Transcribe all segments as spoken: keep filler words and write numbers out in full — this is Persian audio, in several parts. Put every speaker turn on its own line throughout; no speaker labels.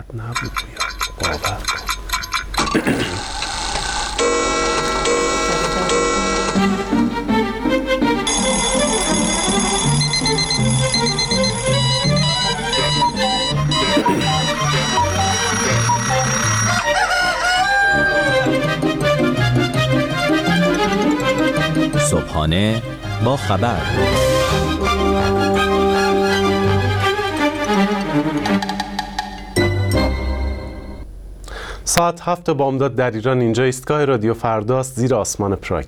نبود بیاد، باور کن.
صبحانه با خبر.
ساعت هفت بامداد در ایران. اینجا ایستگاه رادیو فرداست، زیر آسمان پراگ.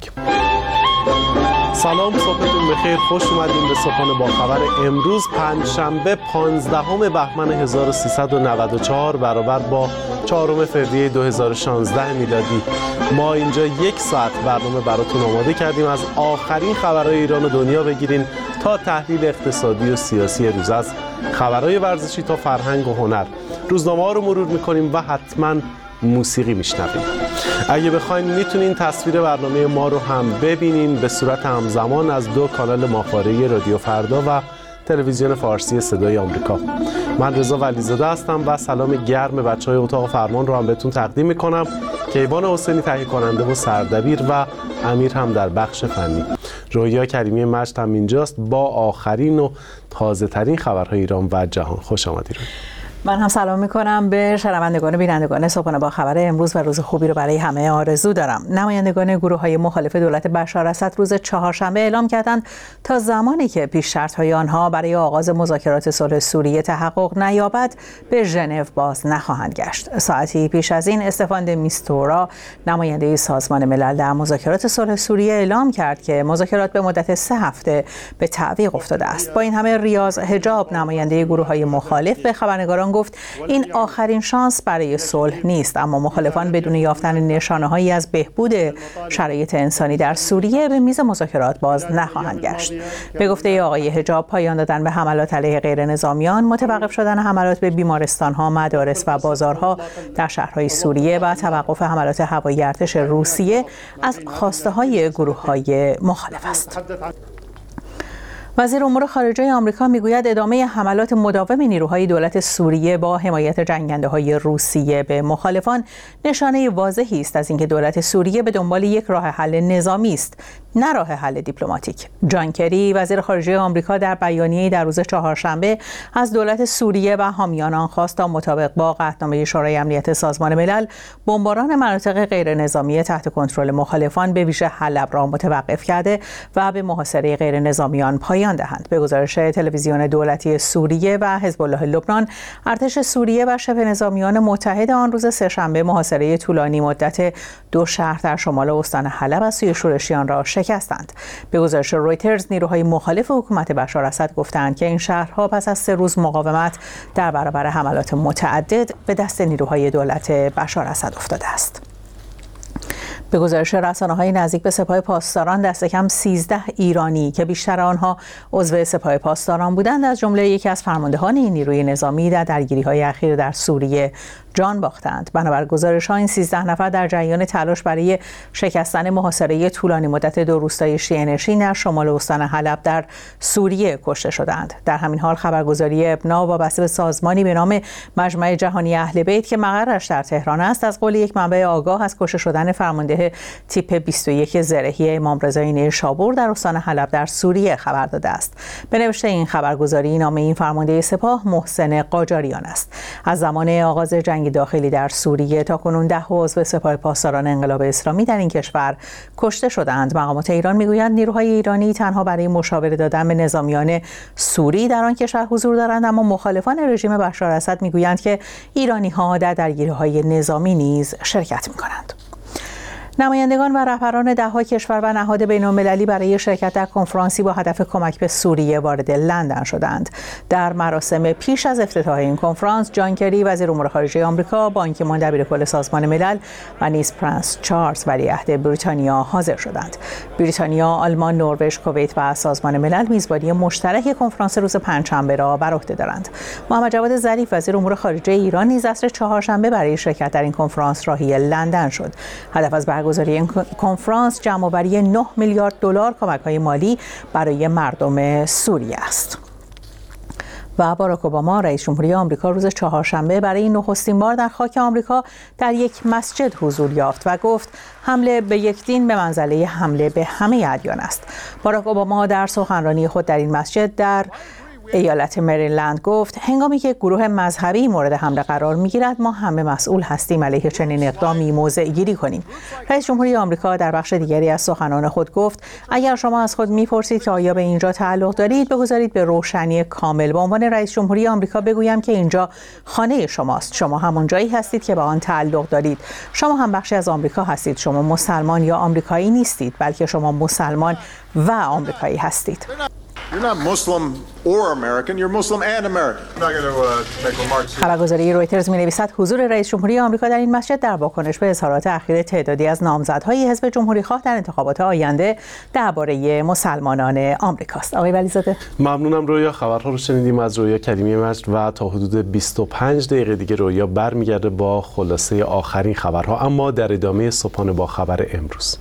سلام، صبحتون بخیر، خوش اومدین به صبحانه با خبر. امروز پنجشنبه پانزدهم بهمن هزار و سیصد و نود و چهار برابر با چهارم فوریه دو هزار و شانزده میلادی. ما اینجا یک ساعت برنامه براتون آماده کردیم. از آخرین خبرهای ایران و دنیا بگیرین تا تحلیل اقتصادی و سیاسی روز، از خبرهای ورزشی تا فرهنگ و هنر. روزنامه ها رو مرور میکنیم و حتما موسیقی میشنویم. اگه بخواین میتونین تصویر برنامه ما رو هم ببینین به صورت همزمان از دو کانال ماهواره‌ای رادیو فردا و تلویزیون فارسی صدای آمریکا. من رضا ولیزاده هستم و سلام گرم بچهای اتاق فرمان رو هم بهتون تقدیم میکنم. کیوان حسینی تهیه کننده و سردبیر و امیر هم در بخش فنی. رویا کریمی مجد هم اینجاست با آخرین و تازه ترین خبرهای ایران و جهان. خوش آمدید.
من هم سلام میکنم به شنوندگان و بینندگان صبحانه با خبر امروز و روز خوبی رو برای همه آرزو دارم. نمایندگان گروه های مخالف دولت بشار اسد روز چهارشنبه اعلام کردند تا زمانی که پیش شرط های آنها برای آغاز مذاکرات صلح سوریه تحقق نیابد به ژنو باز نخواهند گشت. ساعتی پیش از این استفان د میستورا نماینده سازمان ملل در مذاکرات صلح سوریه اعلام کرد که مذاکرات به مدت سه هفته به تعویق افتاده است. با این همه ریاض حجاب نماینده گروه های مخالف به خبرنگاران گفت این آخرین شانس برای صلح نیست، اما مخالفان بدون یافتن نشانه‌هایی از بهبود شرایط انسانی در سوریه به میز مذاکرات باز نخواهند گشت. به گفته آقای حجاب پایان دادن به حملات علیه غیر نظامیان، متوقف شدن حملات به بیمارستان‌ها، مدارس و بازارها در شهرهای سوریه و توقف حملات هوایی ارتش روسیه از خواسته‌های گروه‌های مخالف است. وزیر امور خارجه آمریکا میگوید ادامه حملات مداوم نیروهای دولت سوریه با حمایت جنگنده‌های روسیه به مخالفان نشانه واضحی است از اینکه دولت سوریه به دنبال یک راه حل نظامی است، نه راه حل دیپلماتیک. جان کری وزیر خارجه آمریکا در بیانیه‌ای در روز چهارشنبه از دولت سوریه و حامیان آن خواست تا مطابق با قطعنامه شورای امنیت سازمان ملل بمباران مناطق غیر نظامی تحت کنترل مخالفان به ویژه حلب را متوقف کرده و به محاصره غیر نظامیان پایان دهند. به گزارش تلویزیون دولتی سوریه و حزب الله لبنان، ارتش سوریه و شبه نظامیان متحد آن روز سه‌شنبه محاصره طولانی مدت دو شهر در شمال استان حلب از سوی شورشیان را شکستند. به گزارش رویترز، نیروهای مخالف حکومت بشار اسد گفتند که این شهرها پس از سه روز مقاومت در برابر حملات متعدد به دست نیروهای دولت بشار اسد افتاده است. به گزارش رسانه‌های نزدیک به سپاه پاسداران، دست کم سیزده ایرانی که بیشتر آنها عضو سپاه پاسداران بودند، از جمله یکی از فرماندهان این نیروی نظامی در درگیری‌های اخیر در سوریه جان باختند. بنابر گزارش‌ها این سیزده نفر در جریان تلاش برای شکستن محاصره طولانی مدت دو روستای شیعه‌نشین در شمال استان حلب در سوریه کشته شدند. در همین حال خبرگزاری ابنا وابسته به سازمانی به نام مجمع جهانی اهل بیت که مقرش در تهران است، از قول یک منبع آگاه از کشته شدن فرمانده تیپ بیست و یک زرهی امام رضای نیشابور در استان حلب در سوریه خبر داده است. به نوشته این خبرگزاری، نام این فرمانده سپاه محسن قاجاریان است. از زمان آغاز جنگ داخلی در سوریه تا کنون ده عضو سپاه پاسداران انقلاب اسلامی در این کشور کشته شدند. مقامات ایران میگویند نیروهای ایرانی تنها برای مشاوره دادن به نظامیان سوری در آن کشور حضور دارند، اما مخالفان رژیم بشار اسد میگویند که ایرانی‌ها در درگیری‌های نظامی نیز شرکت می‌کنند. نمایندگان و رهبران ده‌ها کشور و نهاد بین‌المللی برای شرکت در کنفرانسی با هدف کمک به سوریه وارد لندن شدند. در مراسم پیش از افتتاح این کنفرانس، جان کری وزیر امور خارجه آمریکا، بان کی مون دبیرکل سازمان ملل و نیز پرنس چارلز ولیعهد بریتانیا حاضر شدند. بریتانیا، آلمان، نروژ، کویت و سازمان ملل میزبانی مشترک کنفرانس روز پنجشنبه را بر عهده دارند. محمد جواد ظریف وزیر امور خارجه ایران نیز عصر چهارشنبه برای شرکت در این کنفرانس راهی لندن شد. هدف از برگزاری این کنفرانس جمع‌آوری نه میلیارد دلار کمک‌های مالی برای مردم سوریه است. و باراک اوباما رئیس جمهوری آمریکا روز چهارشنبه برای نخستین بار در خاک آمریکا در یک مسجد حضور یافت و گفت حمله به یک دین به منزله حمله به همه ادیان است. باراک اوباما در سخنرانی خود در این مسجد در ایالت مریلند گفت هنگامی که گروه مذهبی مورد حمله قرار می‌گیرد ما همه مسئول هستیم علیه چنین اقدامی موضع گیری کنیم. رئیس جمهوری آمریکا در بخش دیگری از سخنان خود گفت اگر شما از خود می‌پرسید که آیا به اینجا تعلق دارید بگذارید به روشنی کامل به عنوان رئیس جمهوری آمریکا بگویم که اینجا خانه شماست. شما همون جایی هستید که به آن تعلق دارید. شما هم بخشی از آمریکا هستید. شما مسلمان یا آمریکایی نیستید بلکه شما مسلمان و آمریکایی هستید.
You're not Muslim or American, you're Muslim and American. I'm not going to uh, make remarks.
خبرگزاری رویترز می‌نویسد حضور رئیس جمهوری آمریکا در این مسجد در واکنش به اظهارات اخیر تعدادی از نامزدهای حزب جمهوری‌خواه در انتخابات آینده درباره مسلمانان آمریکاست. آقای ولیزاده
ممنونم رویا. خبرها رو شنیدیم از رویا کریمی مجد و تا حدود بیست و پنج دقیقه دیگه رویا برمیگرده با خلاصه آخرین خبرها، اما در ادامه صبحانه با خبر امروز.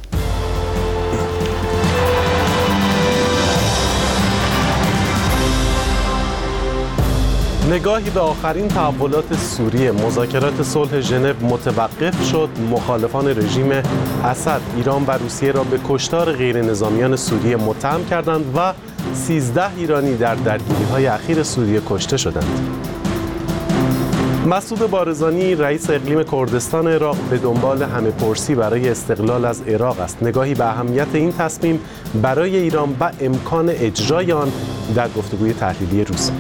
نگاهی به آخرین تحولات سوریه. مذاکرات صلح ژنو متوقف شد. مخالفان رژیم اسد ایران و روسیه را به کشتار غیر نظامیان سوریه متهم کردند و سیزده ایرانی در درگیری‌های اخیر سوریه کشته شدند. مسعود بارزانی رئیس اقلیم کردستان عراق به دنبال همه‌پرسی برای استقلال از عراق است. نگاهی به اهمیت این تصمیم برای ایران و امکان اجرای آن در گفتگوی تحلیلی روز.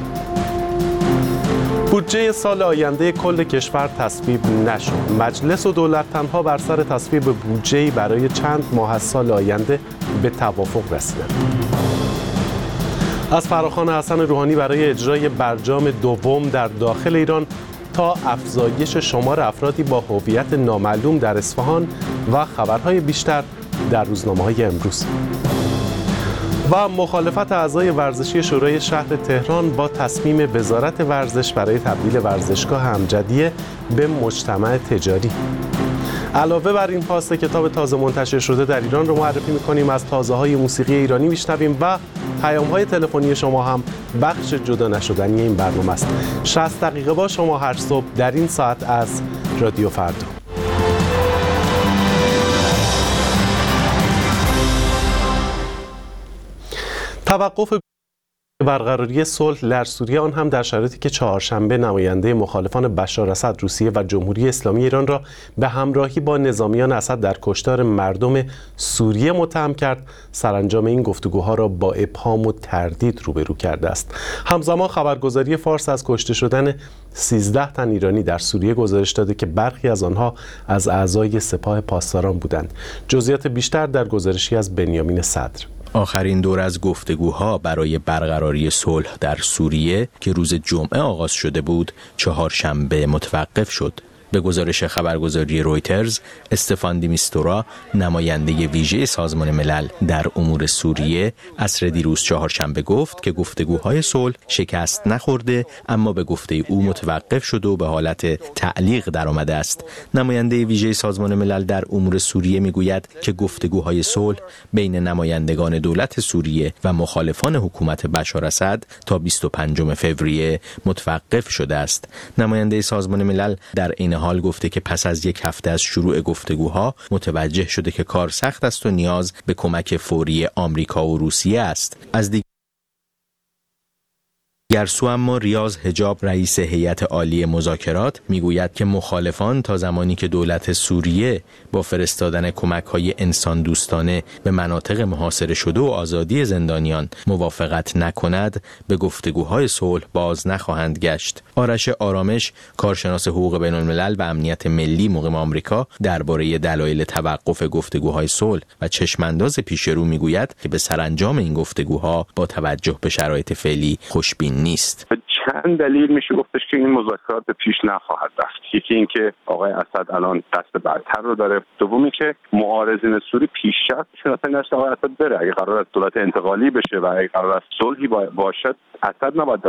بودجه سال آینده کل کشور تصویب نشد. مجلس و دولت تنها بر سر تصویب بودجه‌ای برای چند ماه از سال آینده به توافق رسیدند. از فراخوان حسن روحانی برای اجرای برجام دوم در داخل ایران تا افزایش شمار افرادی با هویت نامعلوم در اصفهان و خبرهای بیشتر در روزنامه‌های امروز. و مخالفت اعضای ورزشی شورای شهر تهران با تصمیم وزارت ورزش برای تبدیل ورزشگاه امجدیه به مجتمع تجاری. علاوه بر این پاست کتاب تازه منتشر شده در ایران رو معرفی می‌کنیم. از تازه‌های موسیقی ایرانی میشنویم و پیام‌های تلفنی شما هم بخش جدا نشدنی این برنامه است. شصت دقیقه با شما هر صبح در این ساعت از رادیو فردا. توقف برقراری صلح در سوریه، آن هم در شرایطی که چهارشنبه نماینده مخالفان بشار اسد روسیه و جمهوری اسلامی ایران را به همراهی با نظامیان اسد در کشتار مردم سوریه متهم کرد، سرانجام این گفتگوها را با ابهام و تردید روبرو کرده است. همزمان خبرگزاری فارس از کشته شدن سیزده تن ایرانی در سوریه گزارش داده که برخی از آنها از اعضای سپاه پاسداران بودند. جزئیات بیشتر در گزارشی از بنیامین صدر.
آخرین دور از گفتگوها برای برقراری صلح در سوریه که روز جمعه آغاز شده بود، چهارشنبه متوقف شد. به گزارش خبرگزاری رویترز، استفان دیمیستورا، نماینده ویژه سازمان ملل در امور سوریه، عصر دیروز چهارشنبه گفت که گفتگوهای صلح شکست نخورده اما به گفته او متوقف شده و به حالت تعلیق درآمده است. نماینده ویژه سازمان ملل در امور سوریه میگوید که گفتگوهای صلح بین نمایندگان دولت سوریه و مخالفان حکومت بشار اسد تا بیست و پنجم فوریه متوقف شده است. نماینده سازمان ملل در این حال گفته که پس از یک هفته از شروع گفتگوها متوجه شده که کار سخت است و نیاز به کمک فوری آمریکا و روسیه است. از دیگر گرسو اما ریاض حجاب رئیس هیئت عالی مذاکرات میگوید که مخالفان تا زمانی که دولت سوریه با فرستادن کمک‌های انسان دوستانه به مناطق محاصره شده و آزادی زندانیان موافقت نکند به گفتگوهای صلح باز نخواهند گشت. آرش آرامش، کارشناس حقوق بین‌الملل و امنیت ملی مقیم آمریکا، درباره دلایل توقف گفتگوهای صلح و چشمانداز پیش رو میگوید که به سرانجام این گفتگوها با توجه به شرایط فعلی خوشبین نیست.
چند دلیل میشه گفتش که این مذاکرات به پیش نخواهد رفت. یکی این که آقای اسد الان قصد برتر رو داره، دومی که معارضین سوری پیشرفتشون اصلا نشه آقای اسد بره. اگه قرار است دولت انتقالی بشه و اگه قرار است صلحی باشد، اسد نباید در اون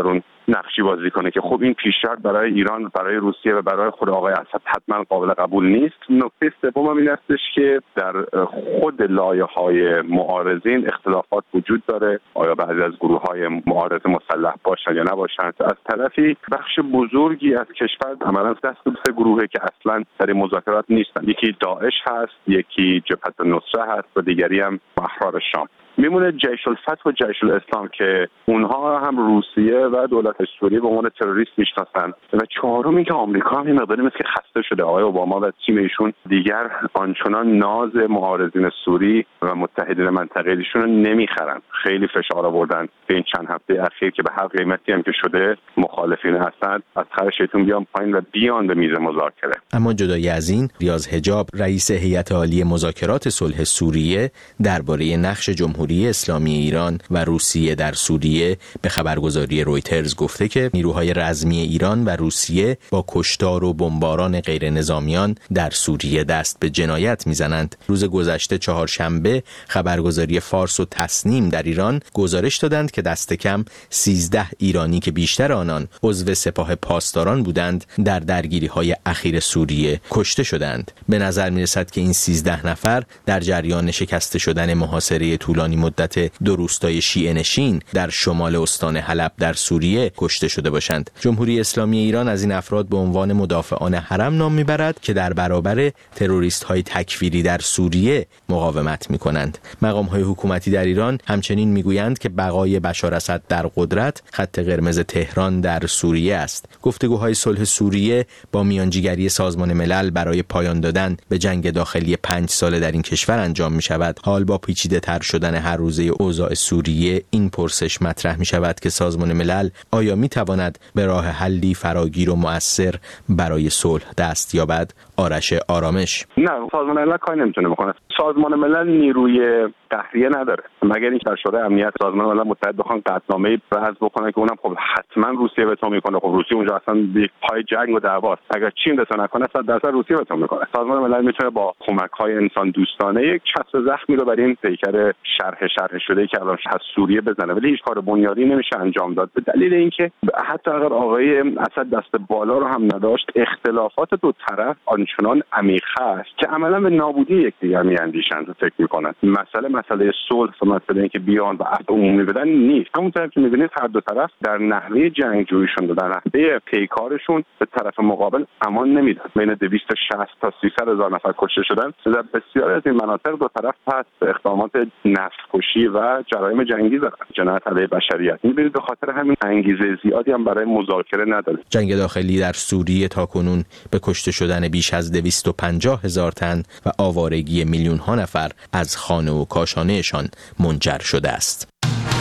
نقشی بازی کنه که خب این پیشرفت برای ایران، برای روسیه و برای خود آقای اسد حتما قابل قبول نیست. نکته سوم این هستش که در خود لایه‌های معارضین اختلافات وجود داره، آیا بعضی از گروه‌های معارض مسلح باشن یا نباشن. از طرفی بخش بزرگی از کشور عملاً دست به سه گروهه که اصلاً در مذاکرات نیستن. یکی داعش هست، یکی جبهه النصره هست و دیگری هم احرار شام. میمونه جیش الفتح و جیش الاسلام که اونها هم روسیه و دولت سوریه به عنوان تروریست میشناسن و چهارم این که آمریکا هم این مقداری مثل که خسته شده. آقای اوباما و تیم ایشون دیگر آنچنان ناز معارضین سوری و متحدین منطقه‌ایشون رو نمیخرن. خیلی فشار آوردن به این چند هفته اخیر که به هر قیمتی هم که شده مخالفین اسد از خرشتون بیان پایین و بیان به میز مذاکره.
اما جدای از این، ریاض حجاب رئیس هیئت عالی مذاکرات صلح سوریه درباره نقش جمهوری اسلامی ایران و روسیه در سوریه به خبرگزاری رویترز گفته که نیروهای رزمی ایران و روسیه با کشتار و بمباران غیر نظامیان در سوریه دست به جنایت میزنند. روز گذشته چهارشنبه خبرگزاری فارس و تسنیم در ایران گزارش دادند که دست کم سیزده ایرانی که بیشتر آنان عضو سپاه پاسداران بودند در درگیری‌های اخیر سوریه کشته شدند. به نظر می‌رسد که این سیزده نفر در جریان شکسته شدن محاصره طولانی مدت دو روستای شیعه نشین در شمال استان حلب در سوریه کشته شده باشند. جمهوری اسلامی ایران از این افراد به عنوان مدافعان حرم نام میبرد که در برابر تروریست‌های تکفیری در سوریه مقاومت میکنند. مقام‌های حکومتی در ایران همچنین میگویند که بقای بشار اسد در قدرت خط قرمز تهران در سوریه است. گفتگوهای صلح سوریه با میانجیگری سازمان ملل برای پایان دادن به جنگ داخلی پنج ساله در این کشور انجام میشود. حال با پیچیده تر شدن هر روزه اوضاع سوریه این پرسش مطرح می شود که سازمان ملل آیا می تواند به راه حلی فراگیر و مؤثر برای صلح دست یابد؟ آرش آرامش:
نه، سازمان ملل کاری نمیتونه بکنه. سازمان ملل نیروی تحریه نداره مگر اینکه در شورای امنیت سازمان ملل متحد بخوان قطعنامه‌ای وضع بکنه که اونم خب حتما روسیه وتو میکنه. خب روسیه اونجا اصلا یک پای جنگ و دعواست. اگر چین وتو نکنه صد درصد روسیه وتو میکنه. سازمان ملل میتونه با کمک‌های انسان دوستانه یک چسب زخمی رو بر این پیکر شرح شرح شده که الان از سوریه بزنه، ولی هیچ کار بنیادی نمیشه انجام داد به دلیل اینکه حتی اگر آقای اسد دست بالا رو هم نداشت، اختلافات دو طرف آنچنان عمیق است که عملا به نابودی یکدیگر میاندیشند و فکر میکنند. مسئله مسئله صلح و مسئله اینکه بیان و عهد عمومی بدن نیست. همونطور که میبینید هر دو طرف در نحوه جنگجوییشون و در نحوه پیکارشون به طرف مقابل امان نمیدن. بین دویست و شصت تا سیصد هزار نفر کشته شدن. در بسیاری از این مناطق دو طرف پس اقدامات نسل‌کشی و جرایم جنگی دارن، جنایت علیه بشریت. می‌بینید به خاطر همین انگیزه زیادی هم برای مذاکره نداره.
جنگ داخلی در سوریه تاکنون به کشته شدن بیش از دویست و پنجاه هزار تن و آوارگی میلیون‌ها نفر از خانه و کاشانه‌شان منجر شده است.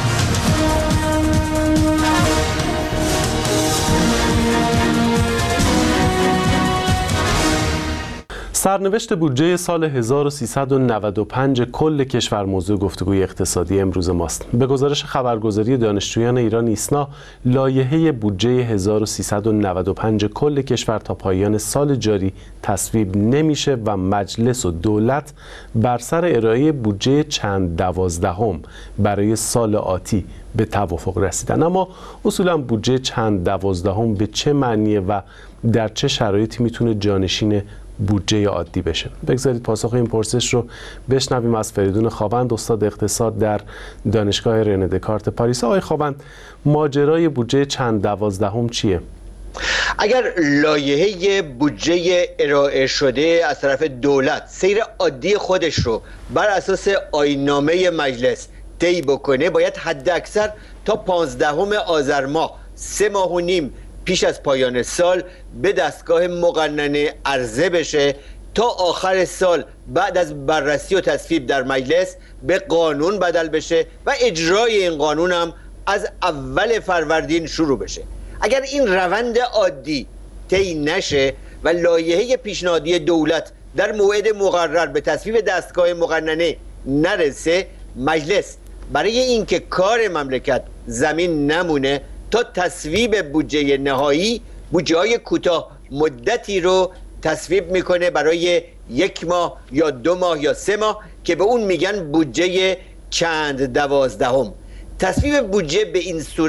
سرنوشت بودجه سال هزار و سیصد و نود و پنج کل کشور موضوع گفتگوی اقتصادی امروز ماست. به گزارش خبرگزاری دانشجویان ایران ایسنا، لایحه بودجه هزار و سیصد و نود و پنج کل کشور تا پایان سال جاری تصویب نمیشه و مجلس و دولت بر سر ارائه بودجه چند دوازدهم برای سال آتی به توافق رسیدن. اما اصولا بودجه چند دوازدهم به چه معنیه و در چه شرایطی میتونه جانشین بودجه عادی بشه؟ بگذارید پاسخ این پرسش رو بشنویم از فریدون خاوند، استاد اقتصاد در دانشگاه رنه دکارت پاریس. آقای خاوند، ماجرای بودجه چند دوازدهم چیه؟
اگر لایحه بودجه ارائه شده از طرف دولت سیر عادی خودش رو بر اساس آیین‌نامه مجلس طی بکنه، باید حد اکثر تا پانزدهم آذر ماه، سه ماه و نیم پیش از پایان سال، به دستگاه مقننه عرضه بشه تا آخر سال بعد از بررسی و تصویب در مجلس به قانون بدل بشه و اجرای این قانون هم از اول فروردین شروع بشه. اگر این روند عادی طی نشه و لایحه پیشنهادی دولت در موعد مقرر به تصویب دستگاه مقننه نرسه، مجلس برای اینکه کار مملکت زمین نمونه تا تصویب بودجه نهایی، بودجه های کوتاه مدتی رو تصویب میکنه برای یک ماه یا دو ماه یا سه ماه که به اون میگن بودجه چند دوازدهم. تصویب بودجه به این صورت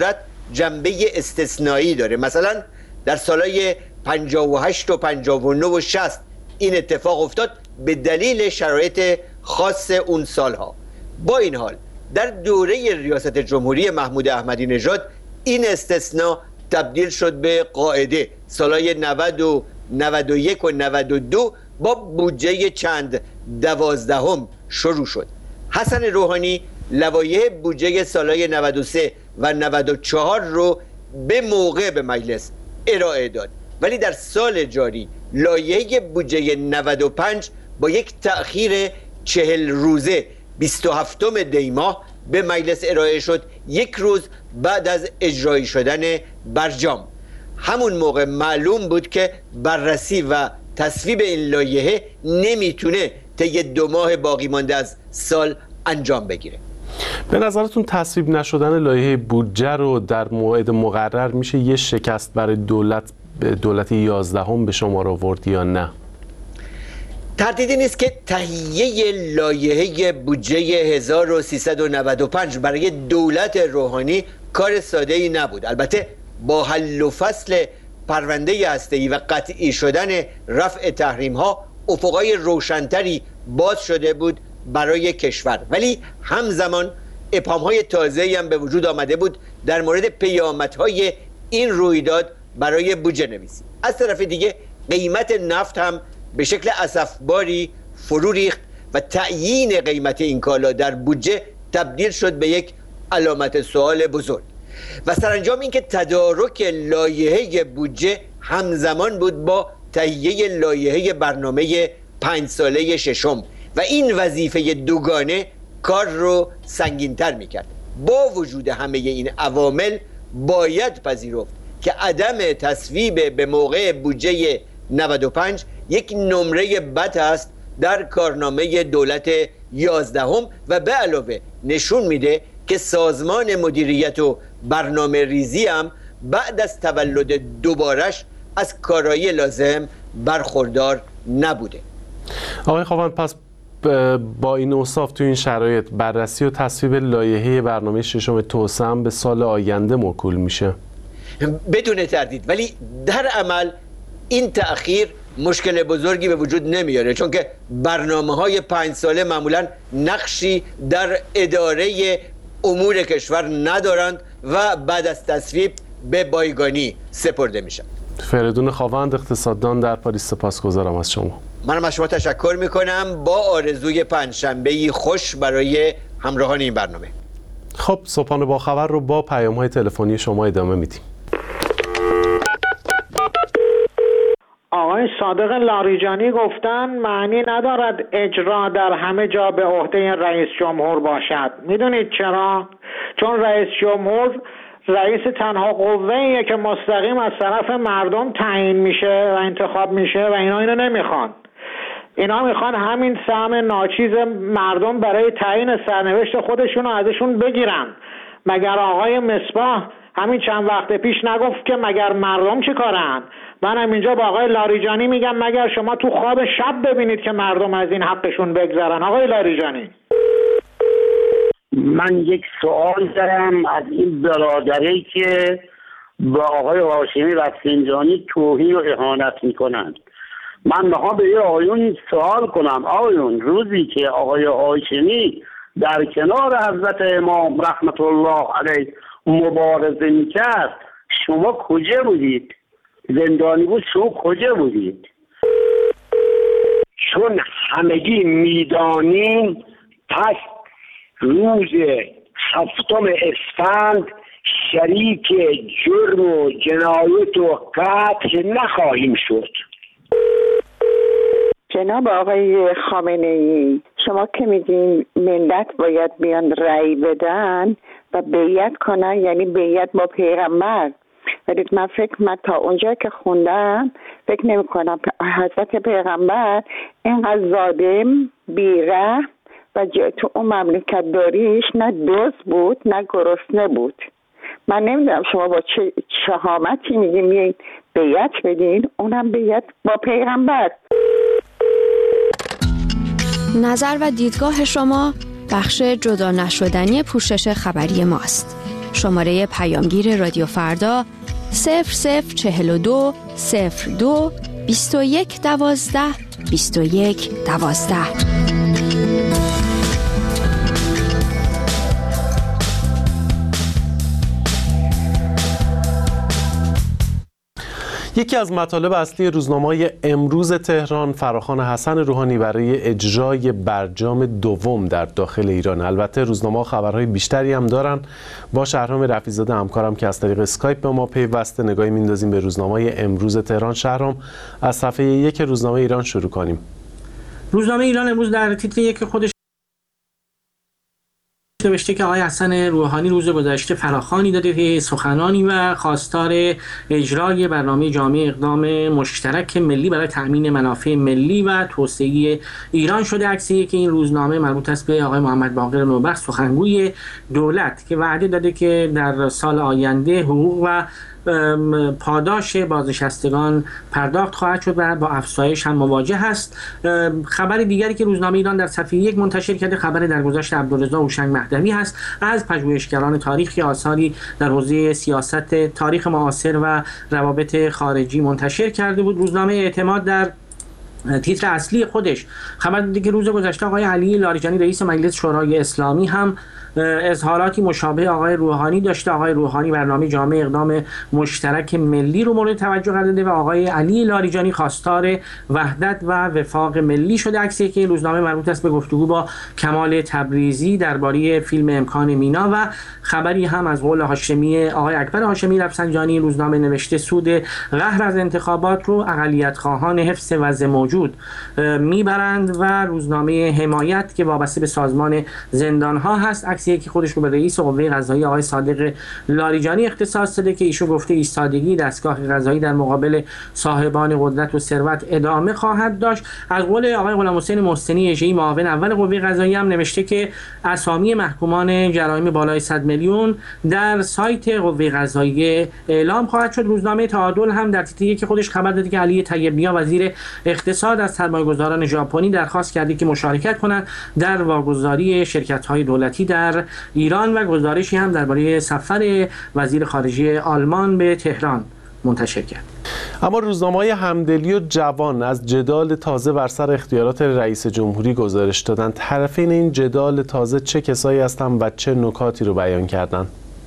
جنبه استثنایی داره. مثلا در سالهای پنجاه و هشت و پنجاه و نه و شصت این اتفاق افتاد به دلیل شرایط خاص اون سالها. با این حال در دوره ریاست جمهوری محمود احمدی نژاد این استثناء تبدیل شد به قاعده. سالهای نود و نود و یک و نود و دو با بودجه چند دوازدهم شروع شد. حسن روحانی لوایح بودجه سالهای نود و سه و نود و چهار رو به موقع به مجلس ارائه داد، ولی در سال جاری لایحه بودجه نود و پنج با یک تأخیر چهل روزه بیست و هفتم دی ماه به مجلس ارائه شد، یک روز بعد از اجرایی شدن برجام. همون موقع معلوم بود که بررسی و تصویب این لایحه نمیتونه طی دو ماه باقی مانده از سال انجام بگیره.
به نظرتون تصویب نشدن لایحه بودجه رو در موعد مقرر میشه یه شکست برای دولت دولت یازدهم به شمار آورد یا نه؟
تردیدی نیست که تهیه لایحه بودجه هزار و سیصد و نود و پنج برای دولت روحانی کار ساده‌ای نبود. البته با حل و فصل پرونده هسته‌ای و قطعی شدن رفع تحریم‌ها افقای روشنتری باز شده بود برای کشور، ولی همزمان ابهام‌های تازه‌ای هم به وجود آمده بود در مورد پیامدهای این رویداد برای بودجه نویسی. از طرف دیگه قیمت نفت هم به شکل اسفباری فرو ریخت و تعیین قیمت این کالا در بودجه تبدیل شد به یک علامت سوال بزرگ. و سرانجام اینکه تدارک لایحه بودجه همزمان بود با تهیه لایحه برنامه پنج ساله ششم و این وظیفه دوگانه کار رو سنگین‌تر می‌کرد. با وجود همه این عوامل باید پذیرفت که عدم تصویب به موقع بودجه نود و پنج یک نمره بد است در کارنامه دولت یازدهم و به علاوه نشون میده که سازمان مدیریت و برنامه ریزی هم بعد از تولد دوبارش از کارایی لازم برخوردار نبوده.
آقای خاوند، پس با این اوصاف تو این شرایط بررسی و تصویب لایحه برنامه ششم توسعه به سال آینده موکول میشه؟
بدون تردید، ولی در عمل این تأخیر مشکل بزرگی به وجود نمیاره، چون که برنامه‌های پنج ساله معمولاً نقشی در اداره امور کشور ندارند و بعد از تصویب به بایگانی سپرده میشن.
فریدون خاوند، اقتصاددان در پاریس، سپاسگزارم از شما.
منم از شما تشکر میکنم، با آرزوی پنجشنبه‌ای خوش برای همراهان این برنامه.
خب، صبحانه با خبر رو با پیام‌های تلفنی شما ادامه میدیم.
آقای صادق لاریجانی گفتن معنی ندارد اجرا در همه جا به عهده رئیس جمهور باشد. میدونید چرا؟ چون رئیس جمهور رئیس تنها قوه‌ایه که مستقیم از طرف مردم تعیین میشه و انتخاب میشه و اینا اینو نمیخوان. اینا میخوان همین سهم ناچیز مردم برای تعیین سرنوشت خودشون رو ازشون بگیرن. مگر آقای مصباح همین چند وقت پیش نگفت که مگر مردم چی کارن؟ منم اینجا با آقای لاریجانی میگم مگر شما تو خواب شب ببینید که مردم از این حقشون بگذرن؟ آقای لاریجانی،
من یک سوال دارم از این برادری که با آقای هاشمی رفسنجانی توهین و اهانت میکنند. من میخوام به یه آقایون سوال کنم، آقایون روزی که آقای هاشمی در کنار حضرت امام رحمت الله علیه مبارزه میکرد شما کجا بودید؟ زندانی بود، شما کجا بودید؟ چون همگی میدانیم پس روز هفتم اسفند شریک جرم و جنایت و قتل نخواهیم شد.
جناب آقای خامنه ای، شما که میگین ملت باید بیان رأی بدن و بیعت کنن، یعنی بیعت با پیغمبر، ولی من فکر من تا اونجا که خوندم فکر نمی کنم حضرت پیغمبر اینقدر ظالم بیره و تو اون مملکت داریش نه دوست بود نه گرسنه بود. من نمیدونم شما با چه شهامتی میگین میگین بیعت بدین، اونم بیعت با پیغمبر.
نظر و دیدگاه شما بخش جدا نشدنی پوشش خبری ماست. شماره پیامگیر رادیو فردا صفر صفر چهل و دو صفر دو بیست و یک دوازده بیست و یک دوازده.
یکی از مطالب اصلی روزنامه امروز تهران فراخوان حسن روحانی برای اجرای برجام دوم در داخل ایران. البته روزنامه خبرهای بیشتری هم دارن. با شهرام رفیع‌زاده همکارم که از طریق اسکایپ به ما پیوسته نگاهی میندازیم به روزنامه امروز تهران. شهرام، از صفحه یک روزنامه ایران شروع کنیم.
روزنامه ایران امروز در تیتر یک خودش نوشته که آقای حسن روحانی روز گذشته فراخوانی داده که سخنانی و خواستار اجرای برنامه جامع اقدام مشترک ملی برای تأمین منافع ملی و توسعه ایران شده. عکسی که این روزنامه مربوط است به آقای محمد باقر نوبخت، سخنگوی دولت، که وعده داده که در سال آینده حقوق و پاداش بازنشستگان پرداخت خواهد شد و با افزایش هم مواجه است. خبر دیگری که روزنامه ایران در صفحه یک منتشر کرده خبر درگذشت عبدالرضا هوشنگ مهدوی هست، از پژوهشگران تاریخی آثاری در حوزه سیاست تاریخ معاصر و روابط خارجی منتشر کرده بود. روزنامه اعتماد در تیتر اصلی خودش خبر داده که روز گذشته آقای علی لاریجانی رئیس مجلس شورای اسلامی هم اظهاراتی مشابه آقای روحانی داشته. آقای روحانی برنامه جامع اقدام مشترک ملی رو مورد توجه قرار داده و آقای علی لاریجانی خواستار وحدت و وفاق ملی شده. عکسی که روزنامه مربوط است به گفتگو با کمال تبریزی درباره فیلم امکان مینا و خبری هم از قول هاشمی آقای اکبر هاشمی رفسنجانی. روزنامه نوشته سود قهر از انتخابات رو اقلیت خواهان حفظ وضع موجود میبرند و روزنامه حمایت که وابسته به سازمان زندان ها هست عکسی که خودش رو به رئیس قوه قضاییه آقای صادق لاریجانی اختصاص داده که ایشون گفته ایستادگی دستگاه قضایی در مقابل صاحبان قدرت و ثروت ادامه خواهد داشت. از قول آقای غلامحسین محسنی اژه‌ای معاون اول قوه قضاییه هم نوشته که اسامی محکومان جرایم بالای صد میلیون در سایت قوه قضاییه اعلام خواهد شد. روزنامه تعادل هم در تیتر یک خودش خبر داده که علی طیب‌نیا وزیر اقتصاد از سرمایه‌گذاران ژاپنی درخواست کرده که مشارکت کنند در واگذاری شرکت‌های دولتی در ایران و گزارشی هم درباره سفر وزیر خارجه آلمان به تهران منتشر کرد.
اما روزنامه‌های همدلی و جوان از جدال تازه بر سر اختیارات رئیس جمهوری گزارش دادند. طرفین این جدال تازه چه کسایی هستند و چه نکاتی رو بیان کردند؟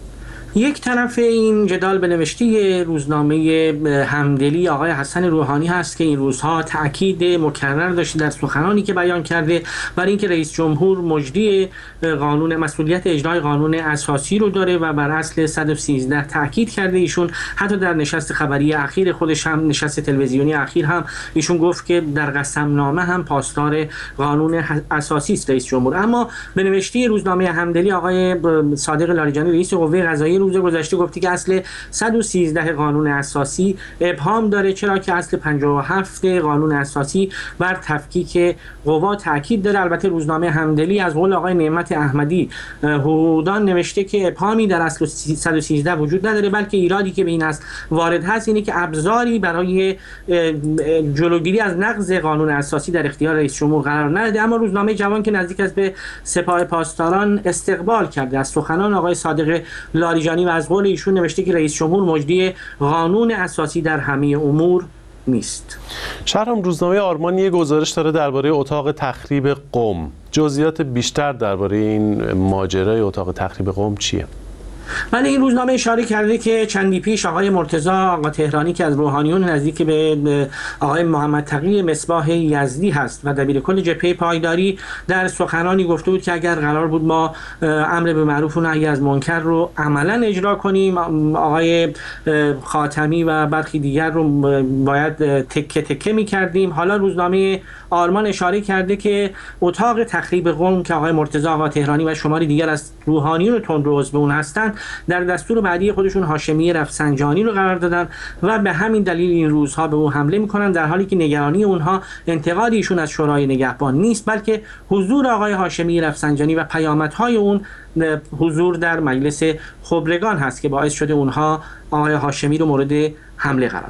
یک طرف این جدال به نوشته روزنامه همدلی آقای حسن روحانی هست که این روزها تأکید مکرر داشته در سخنانی که بیان کرده بر اینکه رئیس جمهور مجری قانون مسئولیت اجرای قانون اساسی رو داره و بر اصل صد و سیزده تأکید کرده. ایشون حتی در نشست خبری اخیر خودش هم نشست تلویزیونی اخیر هم ایشون گفت که در قسمنامه هم پاسدار قانون اساسی است رئیس جمهور. اما به نوشته روزنامه همدلی آقای صادق لاریجانی رئیس قوه قضاییه روز گذشته گفتی که اصل صد و سیزده قانون اساسی ابهام داره، چرا که اصل پنجاه و هفت قانون اساسی بر تفکیک قوا تاکید داره. البته روزنامه همدلی از قول آقای نعمت احمدی حقوقدان نوشته که ابهامی در اصل صد و سیزده وجود نداره، بلکه ایرادی که به این اصل وارد هست اینه که ابزاری برای جلوگیری از نقض قانون اساسی در اختیار رئیس جمهور قرار نداده. اما روزنامه جوان که نزدیک است به سپاه پاسداران استقبال کرده از سخنان آقای صادق لاریجانی و از قول ایشون نوشته که رئیس جمهور مجری قانون اساسی در همه امور نیست.
شهرام، روزنامه آرمان یک گزارش داره درباره اتاق تخریب قم. جزئیات بیشتر درباره این ماجرای اتاق تخریب قم چیه؟
من این روزنامه اشاره کرده که چندی پیش آقای مرتضی آقا تهرانی که از روحانیون نزدیک به آقای محمد تقی مصباح یزدی هست و دبیرکل جبهه پایداری در سخنانی گفته بود که اگر قرار بود ما امر به معروف و نهی از منکر رو عملا اجرا کنیم، آقای خاتمی و برخی دیگر رو باید تکه تکه می‌کردیم. حالا روزنامه آرمان اشاره کرده که اتاق تخریب قم که آقای مرتضی آقا تهرانی و شماری دیگر از روحانیون تندرو عضو اون هستند در دستور بعدی خودشون هاشمی رفسنجانی رو قرار دادن و به همین دلیل این روزها به او حمله میکنن، در حالی که نگرانی اونها انتقاد ایشون از شورای نگهبان نیست، بلکه حضور آقای هاشمی رفسنجانی و پیامدهای اون حضور در مجلس خبرگان هست که باعث شده اونها آقای هاشمی رو مورد حمله قرار بدن.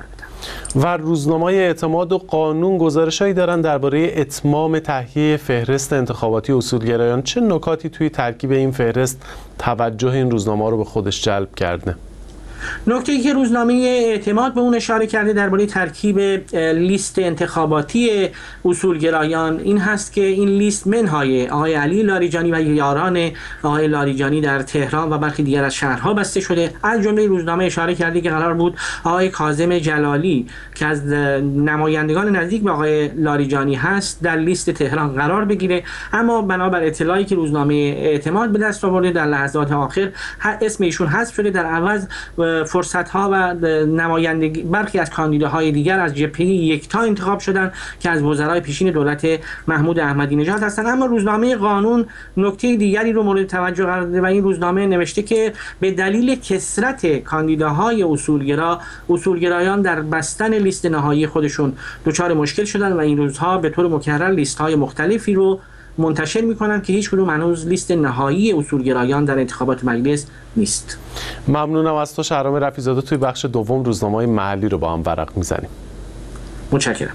و روزنامه اعتماد و قانون گزارش‌هایی دارن درباره اتمام تهیه فهرست انتخاباتی اصولگرایان. چه نکاتی توی ترکیب این فهرست توجه این روزنامه رو به خودش جلب کرده؟
نکته‌ای که روزنامه اعتماد به اون اشاره کرده درباره ترکیب لیست انتخاباتی اصولگرایان این هست که این لیست منهای آقای علی لاریجانی و یاران آقای لاریجانی در تهران و برخی دیگر از شهرها بسته شده. از جمله روزنامه اشاره کرده که قرار بود آقای کاظم جلالی که از نمایندگان نزدیک به آقای لاریجانی هست در لیست تهران قرار بگیره، اما بنابر اطلاعی که روزنامه اعتماد به دست آورده در لحظات آخر اسم ایشون حذف شده، در عوض فرصت ها و نمایندگی برخی از کاندیداهای دیگر از جبهه یکتا انتخاب شدند که از وزرای پیشین دولت محمود احمدی نژاد هستند. اما روزنامه قانون نکته دیگری رو مورد توجه قرار داده و این روزنامه نوشته که به دلیل کثرت کاندیداهای اصولگرا اصولگرایان در بستن لیست نهایی خودشون دچار مشکل شدند و این روزها به طور مکرر لیست های مختلفی رو منتشر می‌کنند که هیچ کدوم هنوز لیست نهایی اصولگرایان در انتخابات مجلس نیست.
ممنونم از تو شهرام رفیع‌زاده. توی بخش دوم روزنامه‌های محلی رو با هم ورق می‌زنیم.
متشکرم.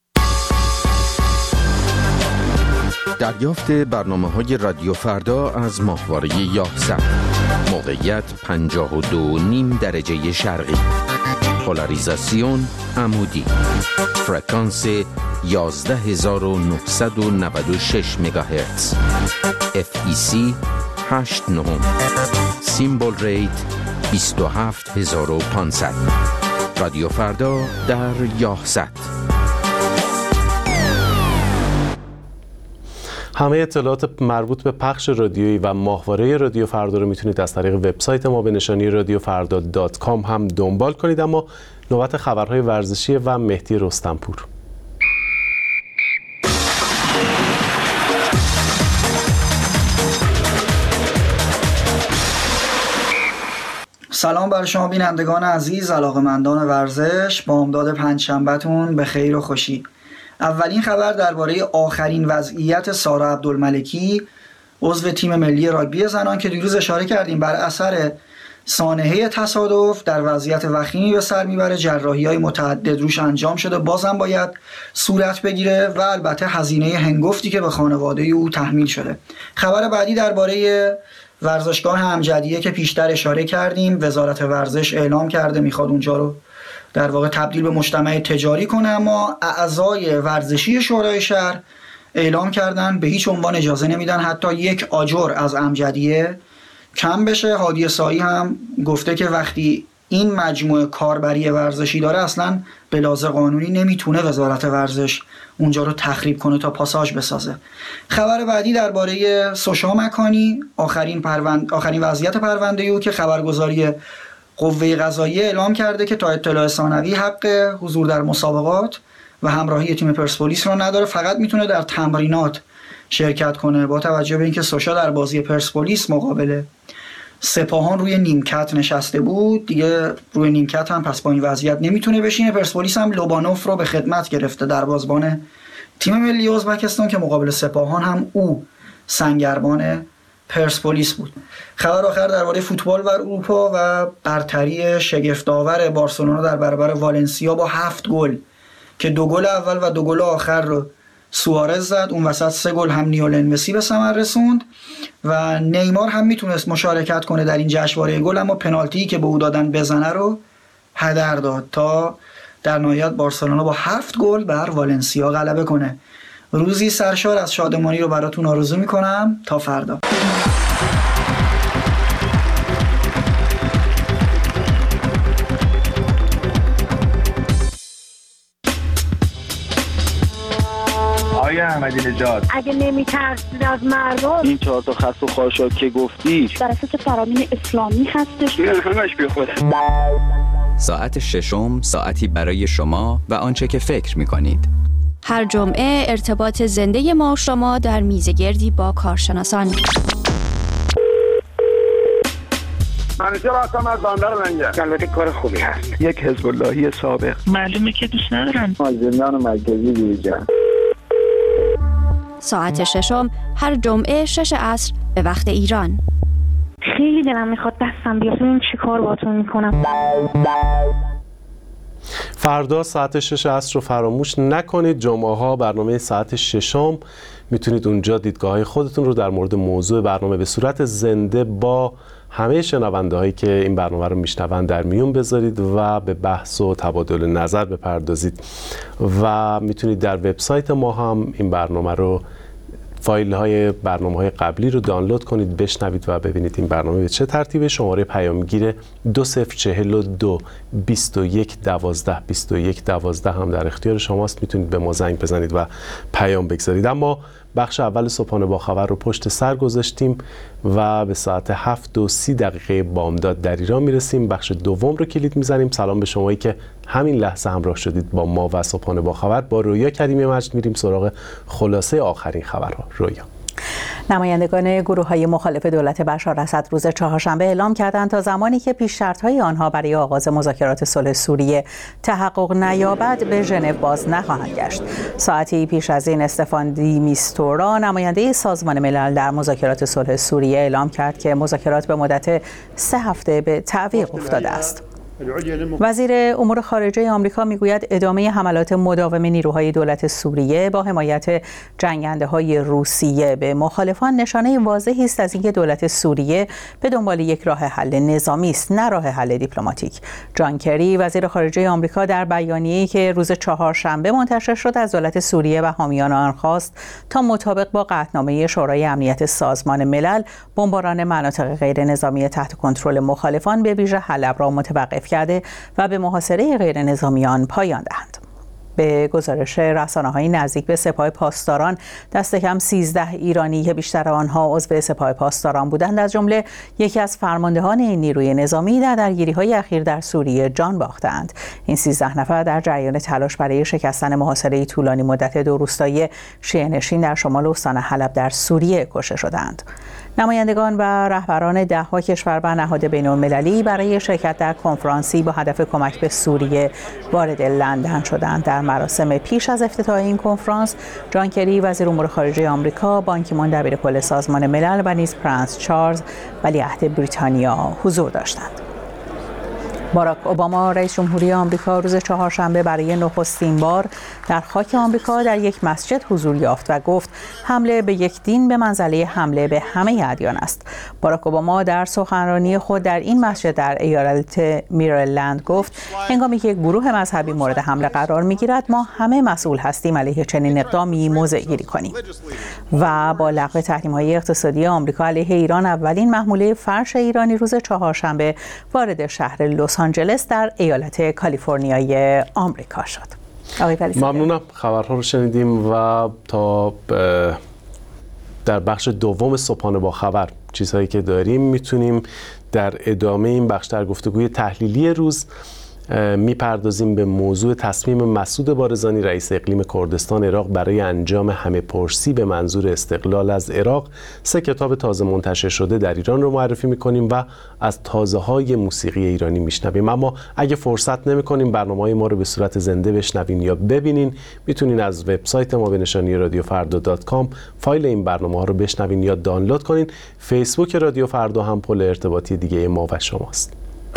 دریافت برنامه‌های رادیو فردا از ماهواره یاهصد. موقعیت پنجاه و دو و نیم درجه شرقی. پولاریزاسیون عمودی. فرکانس یازده هزار و نهصد و نود و شش مگاهرتز. اف ای سی هشت نه. سیمبل ریت بیست و هفت هزار و پانصد. رادیو فردا در یاهصد.
همه اطلاعات مربوط به پخش رادیویی و ماهواره رادیو فردا رو میتونید از طریق وبسایت ما به نشانی رادیو فردا دات کام هم دنبال کنید. اما نوبت خبرهای ورزشی و مهدی رستمپور.
سلام بر شما بینندگان عزیز، علاقه‌مندان ورزش. بامداد پنجشنبه‌تون به خیر و خوشی. اولین خبر درباره آخرین وضعیت سارا عبدالملکی، عضو تیم ملی راگبی زنان که دیروز اشاره کردیم بر اثر سانحه تصادف در وضعیت وخیمی به سر میبره، جراحی‌های متعدد روش انجام شده، بازم باید صورت بگیره و البته هزینه هنگفتی که به خانواده او تحمیل شده. خبر بعدی درباره ورزشگاه امجدیه که پیشتر اشاره کردیم، وزارت ورزش اعلام کرده میخواد اونجا رو در واقع تبدیل به مجتمع تجاری کنه، اما اعضای ورزشی شورای شهر اعلام کردن به هیچ عنوان اجازه نمیدن حتی یک آجر از امجدیه کم بشه. هادی سایی هم گفته که وقتی این مجموعه کاربری ورزشی داره اصلا به لحاظ قانونی نمیتونه وزارت ورزش اونجا رو تخریب کنه تا پاساژ بسازه. خبر بعدی درباره سوشا مکانی، آخرین پروند... آخرین وضعیت پرونده او که خبرگزاری قوه قضاییه اعلام کرده که تا اطلاع ثانوی حق حضور در مسابقات و همراهی تیم پرسپولیس رو نداره، فقط میتونه در تمرینات شرکت کنه. با توجه به اینکه سوشا در بازی پرسپولیس مقابل سپاهان روی نیمکت نشسته بود، دیگه روی نیمکت هم پس با این وضعیت نمیتونه بشینه. پرسپولیس هم لوبانوف رو به خدمت گرفته، در بازبان تیم ملی ازبکستان که مقابل سپاهان هم او سنگربان پرسپولیس بود. خبر آخر درباره فوتبال و اروپا و برتری شگفت‌آور بارسلونا در برابر والنسیا با هفت گل که دو گل اول و دو گل آخر رو سوارز زد، اون وسط سه گل هم لیونل مسی به ثمر رسوند و نیمار هم میتونست مشارکت کنه در این جشنواره گل، اما پنالتی که به او دادن بزنه رو هدر داد تا در نهایت بارسلونا با هفت گل بر والنسیا غلبه کنه. روزی سرشار از شادمانی رو براتون آرزو میکنم. تا فردا.
آقای احمدی نژاد،
اگه نمیترسید از مردم،
این چهار تا خس و خاشاک که گفتی
در اساس فرامین اسلامی هستش،
همش بی خوده.
ساعت ششم ساعتی برای شما و آنچه که فکر میکنید.
هر جمعه ارتباط زنده ما و شما در میزگردی با کارشناسان.
منیجر هستم از بندر منگه.
البته کار خوبی هست.
یک حزب اللهی سابق.
معلومه که دوست ندارن.
از زندان مرکزی بیرون.
ساعت ششم هر جمعه شش عصر به وقت ایران.
خیلی دلم میخواد دستم بیاد، این چی کار باهاتون میکنم.
فردا ساعت شش عصر رو فراموش نکنید. جمعه ها برنامه ساعت ششم میتونید اونجا دیدگاه خودتون رو در مورد موضوع برنامه به صورت زنده با همه شنونده هایی که این برنامه رو میشنوند در میون بذارید و به بحث و تبادل نظر بپردازید و میتونید در وبسایت ما هم این برنامه رو فایل های برنامه های قبلی رو دانلود کنید، بشنوید و ببینید این برنامه به چه ترتیبه. شماره پیامگیر دو صفر چهل و دو بیست و یک دوازده بیست و یک دوازده هم در اختیار شماست، میتونید به ما زنگ بزنید و پیام بگذارید. اما بخش اول صبحانه با خبر رو پشت سر گذاشتیم و به ساعت هفت و سی دقیقه بامداد در ایران میرسیم. بخش دوم رو کلید میزنیم. سلام به شمایی که همین لحظه همراه شدید با ما و صبحانه با خبر. با رویا کریمی مجد میریم سراغ خلاصه آخرین خبرها. رویا.
نمایندگان گروه‌های مخالف دولت بشار اسد روز چهارشنبه اعلام کردند تا زمانی که پیش شرط‌های آنها برای آغاز مذاکرات صلح سوریه تحقق نیابد به ژنو باز نخواهند گشت. ساعتی پیش از این استفان دی میستورا نماینده سازمان ملل در مذاکرات صلح سوریه اعلام کرد که مذاکرات به مدت سه هفته به تعویق افتاده است. وزیر امور خارجه آمریکا میگوید ادامه حملات مداوم نیروهای دولت سوریه با حمایت جنگنده‌های روسیه به مخالفان نشانه واضحی است از اینکه دولت سوریه به دنبال یک راه حل نظامی است، نه راه حل دیپلماتیک. جان کری وزیر خارجه آمریکا در بیانیه‌ای که روز چهارشنبه منتشر شد از دولت سوریه و حامیان آن خواست تا مطابق با قطعنامه شورای امنیت سازمان ملل بمباران مناطق غیر نظامی تحت کنترل مخالفان به ویژه حلب را متوقف کرده و به محاصره غیر نظامیان پایان دهند. به گزارش رسانه‌های نزدیک به سپاه پاسداران دست کم سیزده ایرانی که بیشتر آنها عضو سپاه پاسداران بودند از جمله یکی از فرماندهان این نیروی نظامی در درگیری‌های اخیر در سوریه جان باختند. این سیزده نفر در جریان تلاش برای شکستن محاصره طولانی مدت دو روستایی شیعه‌نشین در شمال استان حلب در سوریه کشته شدند. نمایندگان و رهبران ده‌ها کشور و نهاد بین‌المللی برای شرکت در کنفرانسی با هدف کمک به سوریه وارد لندن شدند. در مراسم پیش از افتتاح این کنفرانس، جان کری وزیر امور خارجه آمریکا، بان کی مون دبیرکل سازمان ملل و نیز پرنس چارلز ولیعهد بریتانیا حضور داشتند. باراک اوباما رئیس جمهوری آمریکا روز چهارشنبه برای نخستین بار در خاک آمریکا در یک مسجد حضور یافت و گفت حمله به یک دین به منزله حمله به همه ادیان است. باراک اوباما در سخنرانی خود در این مسجد در ایالت میریلند گفت هنگامی که گروه مذهبی مورد حمله قرار می‌گیرد ما همه مسئول هستیم علیه چنین اقدامی موضع گیری کنیم. و با لغو تحریم‌های اقتصادی آمریکا علیه ایران اولین محموله فرش ایرانی روز چهارشنبه وارد شهر لس آنجلس در ایالت کالیفرنیای آمریکا شد.
ممنونم. خبرها رو شنیدیم و تا در بخش دوم صبحانه با خبر چیزهایی که داریم میتونیم در ادامه این بخش در گفتگوی تحلیلی روز میپردازیم به موضوع تصمیم مسعود بارزانی رئیس اقلیم کردستان عراق برای انجام همه پرسی به منظور استقلال از عراق. سه کتاب تازه منتشر شده در ایران رو معرفی میکنیم و از تازه های موسیقی ایرانی میشنویم. اما اگه فرصت نمیکنیم برنامه‌های ما رو به صورت زنده بشنوین یا ببینین، میتونین از وبسایت ما به نشانی رادیو فردا دات کام فایل این برنامه ها رو بشنوین یا دانلود کنین. فیسبوک رادیو فردا هم پل ارتباطی دیگه ما و شماست.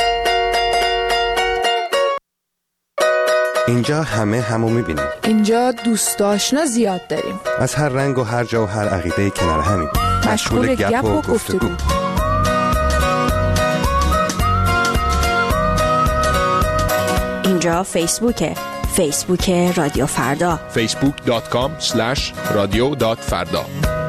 اینجا همه همو میبینیم.
اینجا دوست آشنا زیاد داریم.
از هر رنگ و هر جا و هر عقیده کنار همیم.
مشغول گپ و گفتگو.
اینجا فیسبوکه. فیسبوک رادیو فردا.
فیسبوک دات کام اسلش رادیو دات فردا.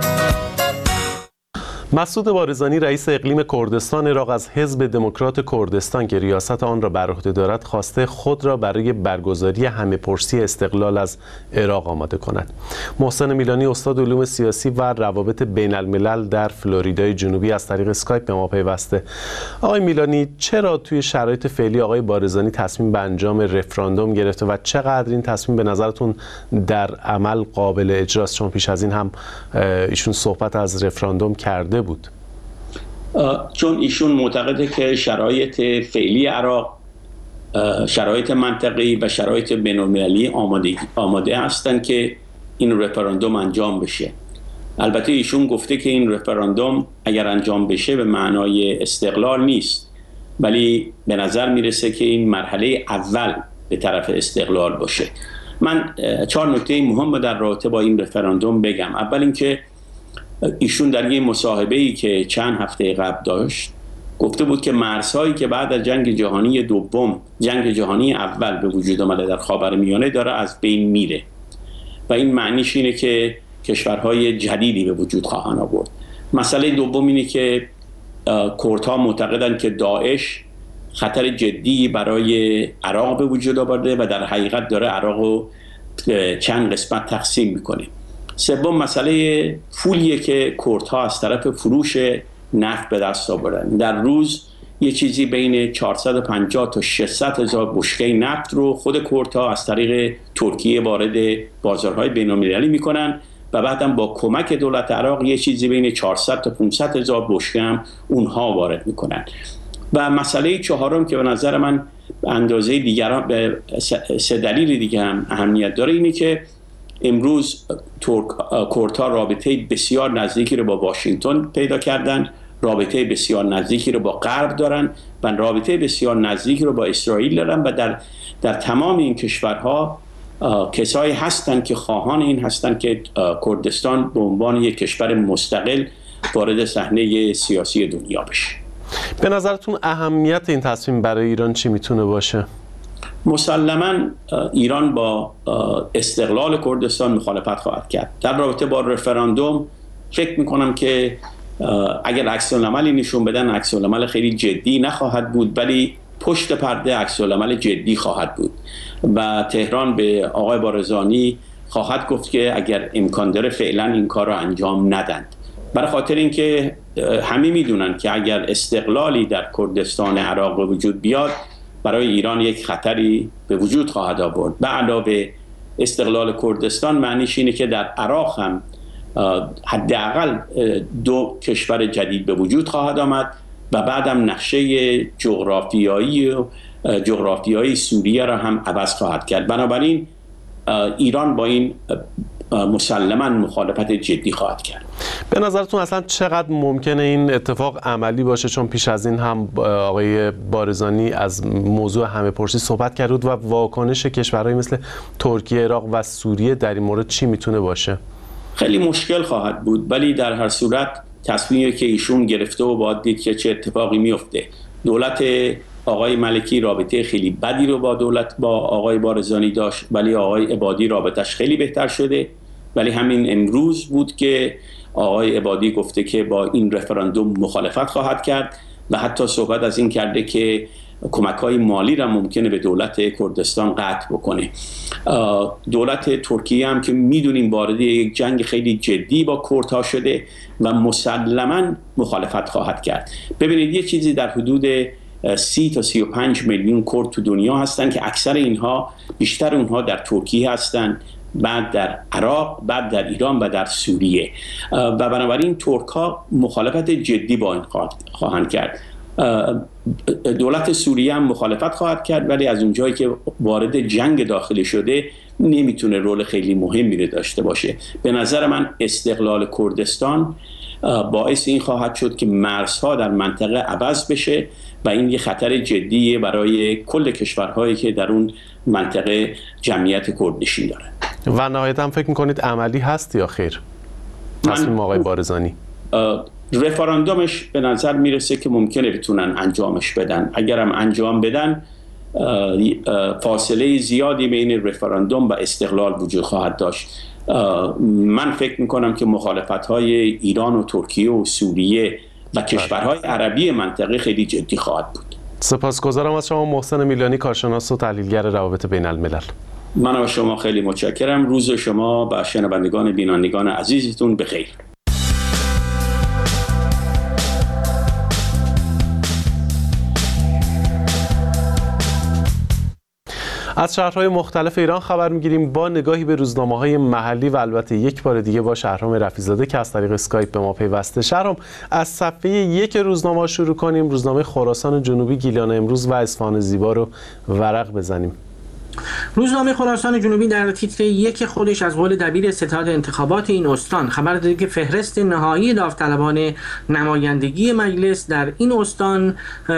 مسعود بارزانی رئیس اقلیم کردستان عراق از حزب دموکرات کردستان که ریاست آن را بر عهده دارد خواسته خود را برای برگزاری همه پرسی استقلال از عراق آماده کند. محسن میلانی استاد علوم سیاسی و روابط بین الملل در فلوریدای جنوبی از طریق اسکایپ به ما پیوسته. آقای میلانی، چرا توی شرایط فعلی آقای بارزانی تصمیم به انجام رفراندوم گرفته و چقدر این تصمیم به نظرتون در عمل قابل اجراست؟ چون پیش از این هم ایشون صحبت از رفراندوم کرده بود.
چون ایشون معتقده که شرایط فعلی عراق، شرایط منطقه‌ای و شرایط بین‌المللی آماده آماده هستند که این رفراندوم انجام بشه. البته ایشون گفته که این رفراندوم اگر انجام بشه به معنای استقلال نیست، ولی به نظر میرسه که این مرحله اول به طرف استقلال باشه. من چهار نکته مهم در رابطه با این رفراندوم بگم. اول اینکه ایشون در یه مصاحبه‌ای که چند هفته قبل داشت گفته بود که مرزهایی که بعد از جنگ جهانی دوم، جنگ جهانی اول به وجود آمده در خاورمیانه داره از بین میره و این معنیش اینه که کشورهای جدیدی به وجود خواهند آورد. مسئله دوم اینه که کردها معتقدند که داعش خطر جدی برای عراق به وجود آورده و در حقیقت داره عراق رو چند قسمت تقسیم میکنه. سوم مسئله پولیه که کردها از طرف فروش نفت به دست آوردن. در روز یه چیزی بین چهارصد و پنجاه تا ششصد هزار بشکه نفت رو خود کردها از طریق ترکیه وارد بازارهای بین‌المللی میکنن و بعدم با کمک دولت عراق یه چیزی بین چهارصد تا پانصد هزار بشکه هم اونها وارد میکنن. و مسئله چهارم که به نظر من به اندازه دیگران به سه دلیل دیگه هم اهمیت داره اینه که امروز ترک کردها رابطه بسیار نزدیکی رو با واشنگتن پیدا کردن، رابطه بسیار نزدیکی رو با غرب دارن و رابطه بسیار نزدیکی رو با اسرائیل دارن و در در تمام این کشورها کسایی هستند که خواهان این هستند که کردستان به عنوان یک کشور مستقل وارد صحنه سیاسی دنیا بشه.
به نظرتون اهمیت این تصمیم برای ایران چی میتونه باشه؟
مسلماً ایران با استقلال کردستان مخالفت خواهد کرد. در رابطه با رفراندوم فکر میکنم که اگر عکس‌العملی نشون بدن عکس‌العمل خیلی جدی نخواهد بود، ولی پشت پرده عکس‌العمل جدی خواهد بود و تهران به آقای بارزانی خواهد گفت که اگر امکان داره فعلا این کار رو انجام ندند، برای خاطر اینکه همه میدونن که اگر استقلالی در کردستان عراق به وجود بیاد برای ایران یک خطری به وجود خواهد آورد. به علاوه استقلال کردستان معنیش اینه که در عراق هم حداقل دو کشور جدید به وجود خواهد آمد و بعدم نقشه جغرافیایی و جغرافیایی سوریه را هم عوض خواهد کرد. بنابراین ایران با این مسلماً مخالفت جدی خواهد کرد.
به نظرتون اصلا چقدر ممکنه این اتفاق عملی باشه؟ چون پیش از این هم آقای بارزانی از موضوع همه پرسی صحبت کرد و واکنش کشورهای مثل ترکیه، عراق و سوریه در این مورد چی میتونه باشه؟
خیلی مشکل خواهد بود، ولی در هر صورت تصمیمی که ایشون گرفته و باید دید که چه اتفاقی میفته. دولت آقای ملکی رابطه خیلی بدی رو با دولت با آقای بارزانی داشت، ولی آقای عبادی رابطش خیلی بهتر شده. ولی همین امروز بود که آقای عبادی گفته که با این رفراندوم مخالفت خواهد کرد و حتی صحبت از این کرده که کمک‌های مالی را ممکنه به دولت کردستان قطع بکنه. دولت ترکیه هم که میدونیم وارد یک جنگ خیلی جدی با کردها شده و مسلماً مخالفت خواهد کرد. ببینید یه چیزی در حدود سی تا سی و پنج میلیون کرد تو دنیا هستن که اکثر اینها بیشتر اونها در ترکیه هستن، بعد در عراق، بعد در ایران و در سوریه و بنابراین ترک‌ها مخالفت جدی با این خواهند کرد. دولت سوریه هم مخالفت خواهد کرد، ولی از اونجایی که وارد جنگ داخلی شده نمیتونه رول خیلی مهمی رو داشته باشه. به نظر من استقلال کردستان باعث این خواهد شد که مرزها در منطقه عوض بشه و این یه خطر جدیه برای کل کشورهایی که در اون منطقه جمعیت کردنشین دارن.
و نهایتا فکر میکنید عملی هست یا خیر تصمیم آقای بارزانی؟
رفراندومش به نظر میرسه که ممکنه بتونن انجامش بدن. اگرم انجام بدن فاصله زیادی بین رفراندوم و استقلال وجود خواهد داشت. من فکر میکنم که مخالفت‌های ایران و ترکیه و سوریه و کشورهای عربی منطقه خیلی جدی خواهد بود.
سپاسگزارم از شما محسن میلانی، کارشناس و تحلیلگر روابط بین الملل.
من از شما خیلی متشکرم. روز شما و شنوندگان بینندگان عزیزتون بخیر.
از شهرهای مختلف ایران خبر میگیریم با نگاهی به روزنامه‌های محلی و البته یک بار دیگه با شهرام رفیع‌زاده که از طریق اسکایپ به ما پیوسته. شهرام، از صفحه یک روزنامه شروع کنیم. روزنامه خراسان جنوبی گیلان امروز و اصفهان زیبا رو ورق بزنیم.
روزنامه خراسان جنوبی در تیتر یک خودش از قول دبیر ستاد انتخابات این استان خبر داده که فهرست نهایی داوطلبان نمایندگی مجلس در این استان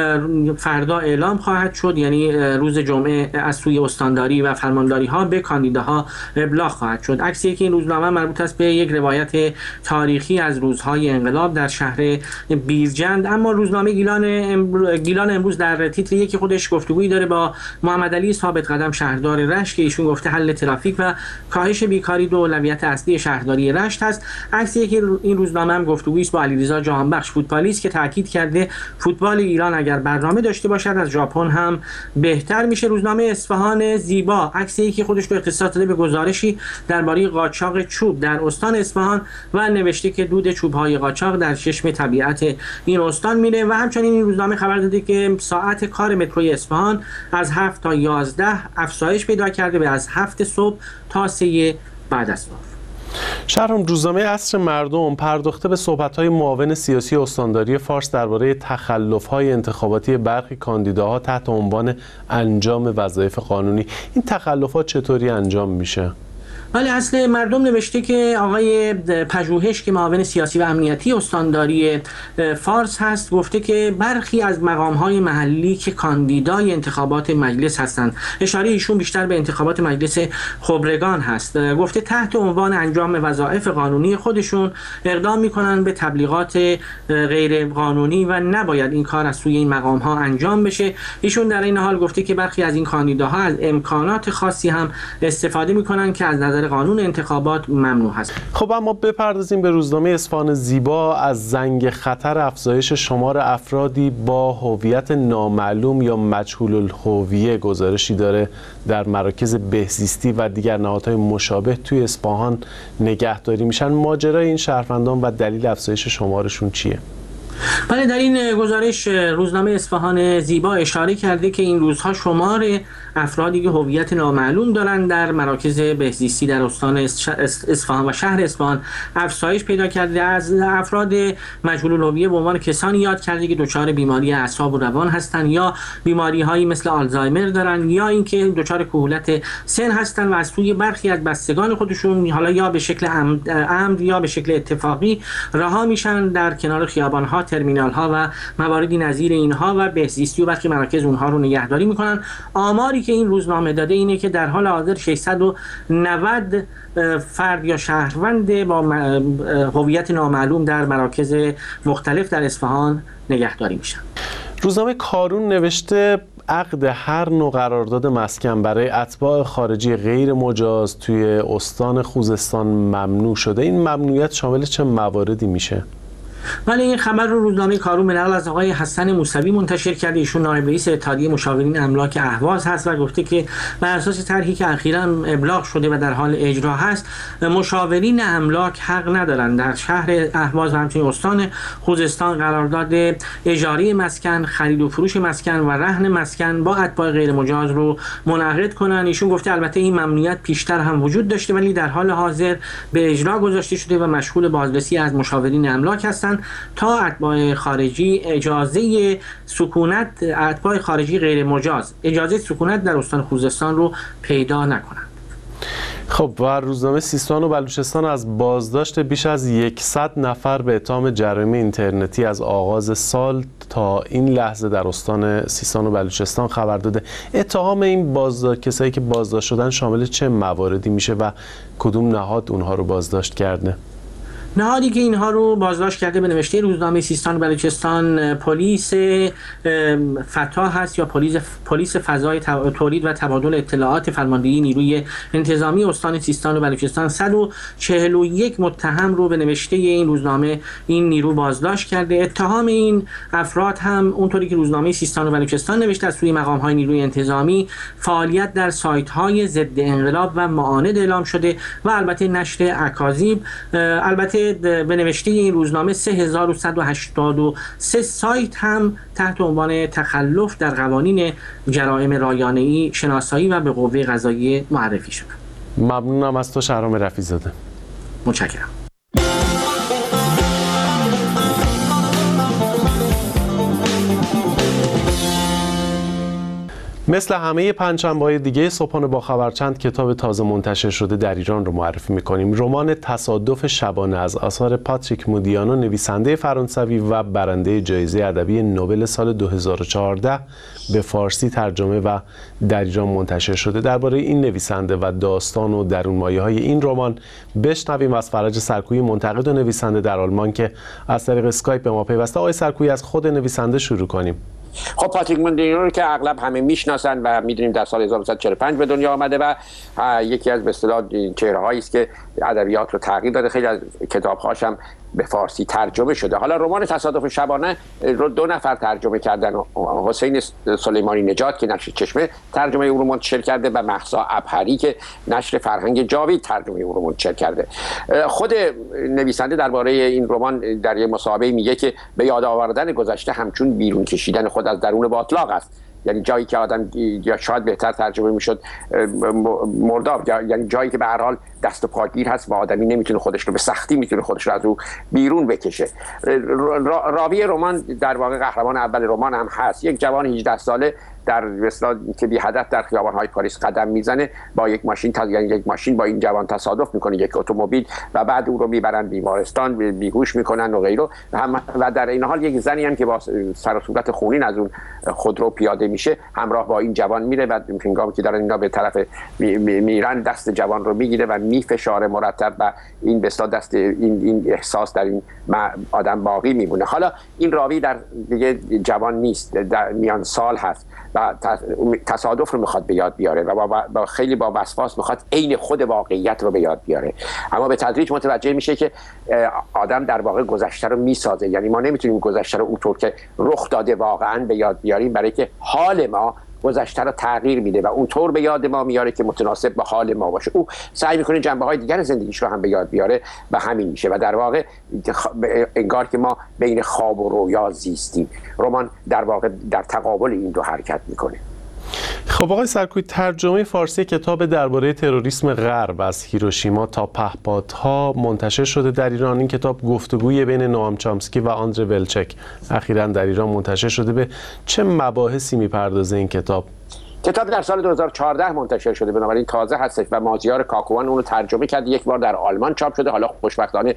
فردا اعلام خواهد شد، یعنی روز جمعه از سوی استانداری و فرمانداری ها به کاندیداها ابلاغ خواهد شد. عکسی که این روزنامه مربوط است به یک روایت تاریخی از روزهای انقلاب در شهر بیرجند. اما روزنامه گیلان امروز, گیلان امروز در تیتر یک خودش گفتگویی داره با محمد علی ثابت قدم شهردار رشت که ایشون گفته حل ترافیک و کاهش بیکاری دو اولویت اصلی شهرداری رشت هست. عکسی که این روزنامه هم گفتگویی است با علیرضا جهانبخش فوتبالیست که تاکید کرده فوتبال ایران اگر برنامه داشته باشد از ژاپن هم بهتر میشه. روزنامه اصفهان زیبا عکسی که خودش رو اختصاص داده به گزارشی درباره قاچاق چوب در استان اصفهان و نوشته که دود چوب‌های قاچاق در چشم طبیعت این استان میره و همچنین این روزنامه خبر داده که ساعت کار متروی اصفهان از هفت تا یازده افزایش پیدا کرده به از هفت صبح تا سه بعد از ظهر.
شهرام، روزنامه عصر مردم پرداخته به صحبت‌های معاون سیاسی استانداری فارس درباره تخلف‌های انتخاباتی برخی کاندیداها تحت عنوان انجام وظایف قانونی. این تخلفات چطوری انجام میشه؟
ولی اصل مردم نوشته که آقای پژوهش که معاون سیاسی و امنیتی استانداری فارس هست گفته که برخی از مقام‌های محلی که کاندیدای انتخابات مجلس هستند، اشاره ایشون بیشتر به انتخابات مجلس خبرگان هست، گفته تحت عنوان انجام وظایف قانونی خودشون اقدام میکنن به تبلیغات غیر قانونی و نباید این کار از سوی این مقام‌ها انجام بشه. ایشون در این حال گفته که برخی از این کاندیداها از امکانات خاصی هم استفاده میکنن که از نظر قانون انتخابات ممنوع هست.
خب اما بپردازیم به روزنامه اصفهان زیبا. از زنگ خطر افزایش شمار افرادی با هویت نامعلوم یا مجهول الهویه گزارشی داره در مراکز بهزیستی و دیگر نهادهای مشابه توی اصفهان نگهداری میشن. ماجرای این شهروندان و دلیل افزایش شمارشون چیه؟
بله، در این گزارش روزنامه اصفهان زیبا اشاره کرده که این روزها شمار افرادی که هویت نامعلوم دارند در مراکز بهزیستی در استان اصفهان و شهر اصفهان افزایش پیدا کرده. از افراد مجهول الهویه به عنوان کسانی یاد کرده که دچار بیماری اعصاب و روان هستند یا بیماری هایی مثل آلزایمر دارند یا اینکه دچار کهولت سن هستند و از سوی برخی از بستگان خودشون حالا یا به شکل عمد یا به شکل اتفاقی رها میشن در کنار خیابان ها، ترمینال ها و مواردی نظیر اینها و بهزیستی و برخی مراکز اونها رو نگهداری میکنن. آماری که این روزنامه داده اینه که در حال حاضر ششصد و نود فرد یا شهروند با هویت نامعلوم در مراکز مختلف در اصفهان نگهداری میشن.
روزنامه کارون نوشته عقد هر نوع قرارداد مسکن برای اتباع خارجی غیر مجاز توی استان خوزستان ممنوع شده. این ممنوعیت شامل چه مواردی میشه؟
ولی این خبر رو روزنامه کارون ملل از آقای حسن موسوی منتشر کرده. ایشون نایب رئیس اتحادیه مشاورین املاک اهواز هست و گفته که بر اساس طرحی که اخیراً ابلاغ شده و در حال اجرا هست، مشاورین املاک حق ندارند در شهر اهواز و همچنین استان خوزستان قرارداد اجاره مسکن، خرید و فروش مسکن و رهن مسکن با اتباع غیر مجاز رو منعقد کنند. ایشون گفته البته این ممنوعیت پیشتر هم وجود داشته ولی در حال حاضر به اجرا گذاشته شده و مشغول بازرسی از مشاورین املاک هستند تا اتباع خارجی اجازه سکونت اتباع خارجی غیر مجاز اجازه سکونت در استان خوزستان رو پیدا نکنند.
خب و روزنامه سیستان و بلوچستان از بازداشت بیش از صد نفر به اتهام جرایم اینترنتی از آغاز سال تا این لحظه در استان سیستان و بلوچستان خبر داده. اتهام این بازداشت کسایی که بازداشت شدن شامل چه مواردی میشه و کدوم نهاد اونها رو بازداشت کرده؟
نهادی که اینها رو بازداشت کرده به نوشته روزنامه سیستان و بلوچستان پلیس فتا هست یا پلیس پلیس فضای تولید و تبادل اطلاعات فرماندهی نیروی انتظامی استان سیستان و بلوچستان صد و چهل و یک متهم رو به نوشته این روزنامه این نیرو بازداشت کرده. اتهام این افراد هم اونطوری که روزنامه سیستان و بلوچستان نوشته از سوی مقام‌های نیروی انتظامی فعالیت در سایت‌های ضد انقلاب و معاند اعلام شده و البته نشر اکاذیب. البته به نوشته این روزنامه سه هزار و صد و هشتاد و سه سایت هم تحت عنوان تخلف در قوانین جرائم رایانه‌ای شناسایی و به قوه قضاییه معرفی شده.
ممنونم از تو شهرام رفیع‌زاده.
متشکرم.
مثل همه پنجشنبه‌های دیگه صبحانه با خبر چند کتاب تازه منتشر شده در ایران رو معرفی می‌کنیم. رمان تصادف شبانه از آثار پاتریک مودیانو، نویسنده فرانسوی و برنده جایزه ادبی نوبل سال دو هزار و چهارده به فارسی ترجمه و در ایران منتشر شده. درباره این نویسنده و داستان و درونمایه‌های این رمان بشنویم از فرج سرکویی، منتقد و نویسنده در آلمان که از طریق اسکایپ به ما پیوسته. آقای سرکویی، از خود نویسنده شروع کنیم.
خب پاتریک مودیانو رو که اغلب همه میشناسن و میدونیم در سال هزار و نهصد و چهل و پنج به دنیا آمده و یکی از به اصطلاح چهره‌هایی است که ادبیات رو تغییر داده. خیلی از کتاب‌هاش هم به فارسی ترجمه شده. حالا رمان تصادف شبانه رو دو نفر ترجمه کردن، حسین سلیمانی نژاد که نشر چشمه ترجمه او رو منتشر کرده و مهسا ابهری که نشر فرهنگ جاوید ترجمه او رو منتشر کرده. خود نویسنده درباره این رمان در یک مصاحبه میگه که به یاد آوردن گذشته همچون بیرون کشیدن خود از درون باطلاق است. یعنی جایی که آدم، یا شاید بهتر ترجمه میشد مرداب، یعنی جایی که به هر حال دست و پاگیر هست و آدمی نمیتونه خودش رو به سختی میتونه خودش رو از او بیرون بکشه. راوی رمان در واقع قهرمان اول رمان هم هست، یک جوان هجده ساله در مثلا که بی هدف در خیابان‌های پاریس قدم میزنه، با یک ماشین تا یعنی یک ماشین با این جوان تصادف میکنه، یک اتومبیل، و بعد او رو میبرن بیمارستان، بیهوش میکنن و غیره. و در این حال یک زنی هم که با سر و صورت خونین از اون خودرو پیاده میشه همراه با این جوان میره و هنگامی که دارن اینا به طرف میرن دست جوان رو میگیره و میفشاره مرتب و این به اصطلاح دست این این احساس در این آدم باقی میمونه. حالا این راوی در دیگه جوان نیست، در میان سال هست و تصادف رو میخواد به یاد بیاره و با, با خیلی با وسواس میخواد عین خود واقعیت رو به یاد بیاره، اما به تدریج متوجه میشه که آدم در واقع گذشته رو میسازه. یعنی ما نمیتونیم گذشته رو اونطور که رخ داده واقعا به یاد بیاریم، برای که حال ما گذشته رو تغییر میده و اونطور به یاد ما میاره که متناسب با حال ما باشه. او سعی میکنه جنبه‌های دیگر زندگیش رو هم به یاد بیاره و همین میشه و در واقع انگار که ما بین خواب و رویا زیستیم. رمان در واقع در تقابل این دو حرکت میکنه.
خب آقای سرکویی، ترجمه فارسی کتاب درباره تروریسم غرب از هیروشیما تا پهپادها منتشر شده در ایران. این کتاب گفتگوی بین نوام چامسکی و آندره ولچک اخیراً در ایران منتشر شده. به چه مباحثی میپردازه این کتاب؟
کتاب در سال دو هزار و چهارده منتشر شده، بنابراین تازه هستش و مازیار کاکوان اون رو ترجمه کرد. یک بار در آلمان چاپ شده، حالا خوشبختانه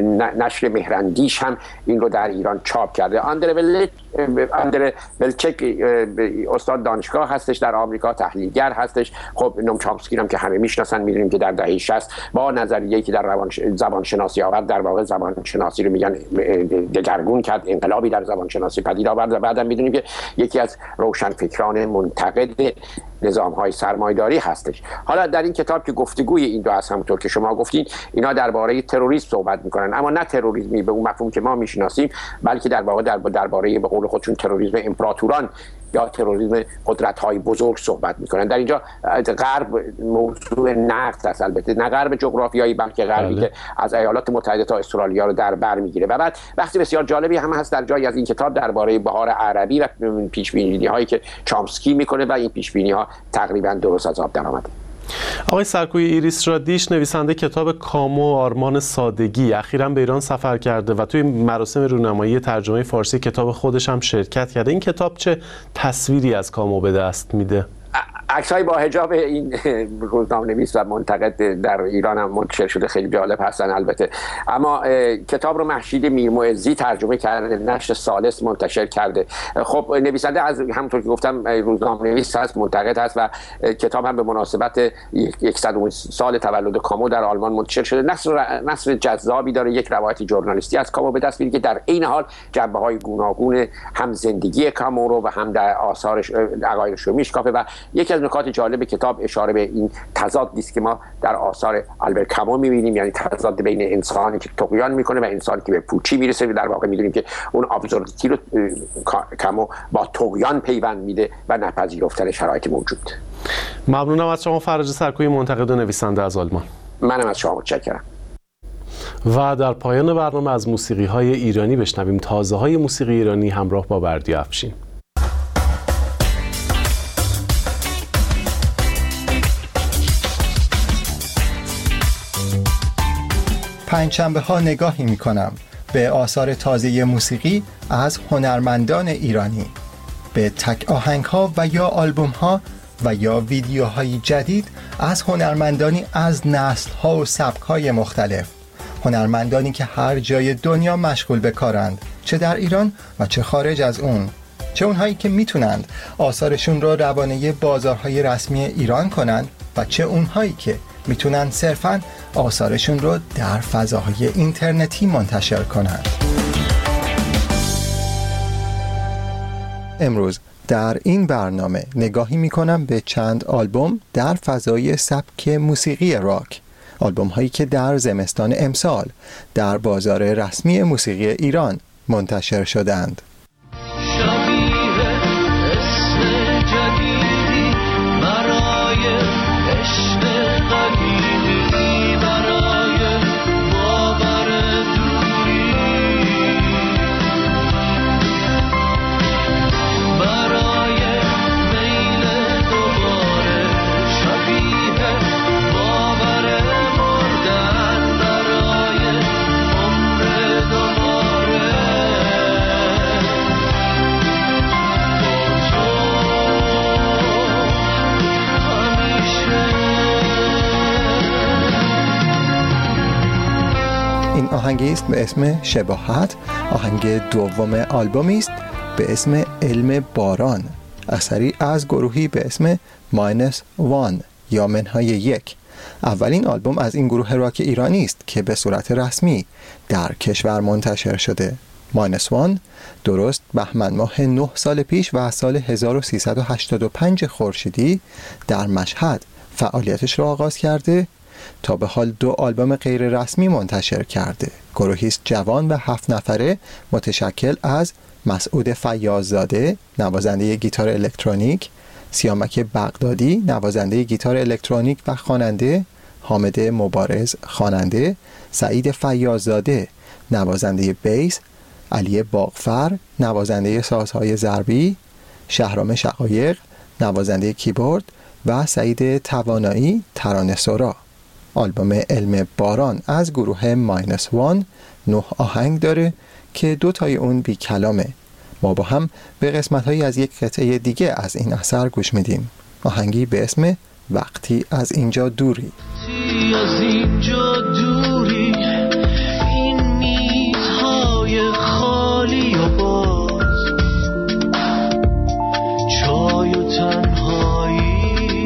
نشر مهرندیش هم این رو در ایران چاپ کرده. آندره ولچک آندره ولچک استاد دانشگاه هستش در آمریکا، تحلیلگر هستش. خب نوام چامسکی هم که همه میشناسن، میدونیم که در دهه شصت با نظریه‌ای که در روان زبان شناسی آورد، در واقع زبان شناسی رو میگن دگرگون کرد، انقلابی در زبان شناسی پدید آورد و بعدم میدونیم که یکی از روشنفکران منتقد نظام‌های سرمایه‌داری هستش. حالا در این کتاب که گفتگوی این دو هست، همونطور که شما گفتین، اینا درباره تروریسم صحبت می‌کنن، اما نه تروریسمی به اون مفهوم که ما می‌شناسیم، بلکه در واقع در درباره به قول خودشون تروریسم امپراتوران یا تروریسم قدرت‌های بزرگ صحبت می‌کنن. در اینجا غرب موضوع نقد است، البته نه غرب جغرافیایی بلکه غربی که از ایالات متحده تا استرالیا رو در بر می‌گیره. و بعد بحث بسیار جالبی هم هست در جایی از این کتاب درباره بهار عربی و پیش‌بینی‌هایی که چامسکی می‌کنه و این پیش‌بینی‌ها تقریباً درست از آب درآمده.
آقای سرکویی، ایریس رادیش نویسنده کتاب کامو و آرمان سادگی اخیراً به ایران سفر کرده و توی مراسم رونمایی ترجمه فارسی کتاب خودش هم شرکت کرده. این کتاب چه تصویری از کامو به دست میده؟
عکس‌های با حجاب این روزنامه‌نویس و منتقد در ایران هم منتشر شده، خیلی جالب هستن البته. اما کتاب رو مهشید میرمعزی ترجمه کرده، نشر ثالث منتشر کرده. خب نویسنده از همونطور که گفتم روزنامه‌نویس هست، منتقد هست و کتاب هم به مناسبت صدمین سال تولد کامو در آلمان منتشر شده. نثر نثر جذابی داره، یک روایت ژورنالیستی از کامو به دست میاره که در عین حال جنبه‌های گوناگون هم زندگی کامو رو و هم در آثارش عقایدش رو میشکافه. و یکی از نکات جالب کتاب اشاره به این تضادی است که ما در آثار آلبر کامو می‌بینیم، یعنی تضاد بین انسانی که طغیان میکنه و انسانی که به پوچی میرسه. در واقع می‌دونیم که اون ابسوردیتی رو کامو با طغیان پیوند میده و نپذیرفتن شرایط موجود.
ممنونم از شما فرج سرکویی، منتقد و نویسنده از آلمان.
منم از شما متشکرم.
و در پایان برنامه از موسیقی‌های ایرانی بشنویم تازه‌های موسیقی ایرانی همراه با بردیا افشین.
پنجشنبه ها نگاهی می کنم به آثار تازه موسیقی از هنرمندان ایرانی. به تک آهنگ ها و یا آلبوم ها و یا ویدیوهای جدید از هنرمندانی از نسل ها و سبک های مختلف، هنرمندانی که هر جای دنیا مشغول به کارند، چه در ایران و چه خارج از اون، چه اونهایی که میتونند آثارشون رو روانه بازارهای رسمی ایران کنند و چه اونهایی که میتونن صرفاً آثارشون رو در فضاهای اینترنتی منتشر کنند. امروز در این برنامه نگاهی میکنم به چند آلبوم در فضای سبک موسیقی راک، آلبوم هایی که در زمستان امسال در بازار رسمی موسیقی ایران منتشر شدند. آهنگی است به اسم شباهت، آهنگ دوم آلبومی است به اسم علم باران، اثری از گروهی به اسم ماینس وان یا منهای یک. اولین آلبوم از این گروه راک ایرانی است که به صورت رسمی در کشور منتشر شده. ماینس وان درست بهمن ماه نه سال پیش و سال هزار و سیصد و هشتاد و پنج خورشیدی در مشهد فعالیتش را آغاز کرده تا به حال دو آلبوم غیر رسمی منتشر کرده. گروهی است جوان و هفت نفره متشکل از مسعود فیاض‌زاده نوازنده گیتار الکترونیک، سیامک بغدادی نوازنده گیتار الکترونیک و خواننده، حامد مبارز خواننده، سعید فیاض‌زاده نوازنده بیس، علی باغفر نوازنده سازهای ضربی، شهرام شقایق نوازنده کیبورد و سعید توانایی ترانه‌سرا. آلبوم علم باران از گروه ماینس وان نه آهنگ داره که دو تای اون بی کلامه. ما با هم به قسمت هایی از یک قطعه دیگه از این اثر گوش میدیم. آهنگی به اسم وقتی از اینجا دوری.
از اینجا دوری، این میزهای خالی و باز، چای و تنهایی،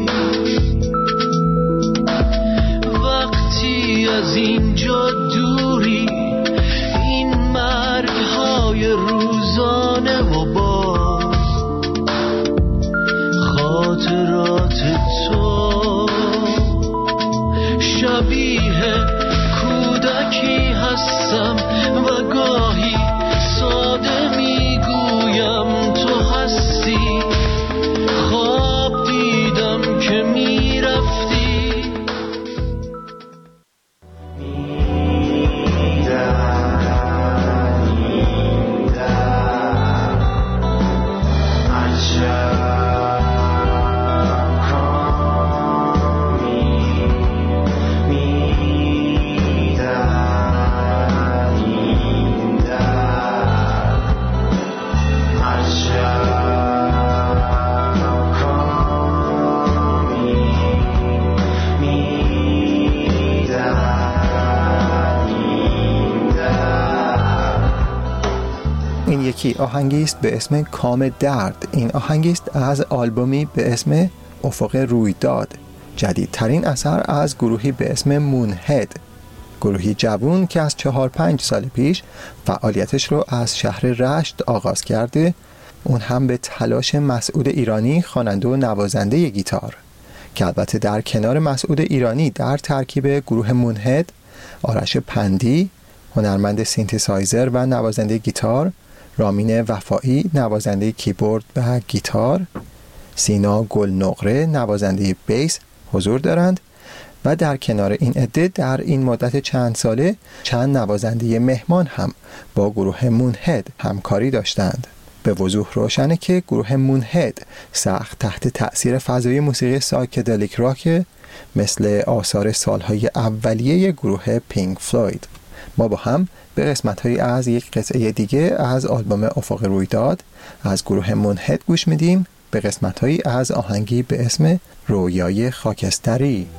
وقتی از اینجا دوری، این مرگهای روزانه و باز، خاطرات تو شبیه کودکی هستم و گاهی ساده میگویم تو هستی، خواب دیدم که میرفتی.
یکی آهنگی است به اسم کام درد. این آهنگی است از آلبومی به اسم افق رویداد، جدیدترین اثر از گروهی به اسم مونهد، گروهی جوان که از چهار پنج سال پیش فعالیتش رو از شهر رشت آغاز کرده، اون هم به تلاش مسعود ایرانی خواننده و نوازنده گیتار، که البته در کنار مسعود ایرانی در ترکیب گروه مونهد آرش پندی هنرمند سینتسایزر و نوازنده گیتار، رامین وفایی نوازنده کیبورد و گیتار، سینا گلنقره نوازنده بیس حضور دارند و در کنار این عده در این مدت چند ساله چند نوازنده مهمان هم با گروه مونهد همکاری داشتند. به وضوح روشنه که گروه مونهد سخت تحت تأثیر فضای موسیقی سایکدلیک راک مثل آثار سالهای اولیه گروه پینک فلوید. ما با هم به قسمت‌هایی از یک قطعه دیگه از آلبوم افق رویداد از گروه منحد گوش میدیم، به قسمت‌هایی از آهنگی به اسم رویای خاکستری.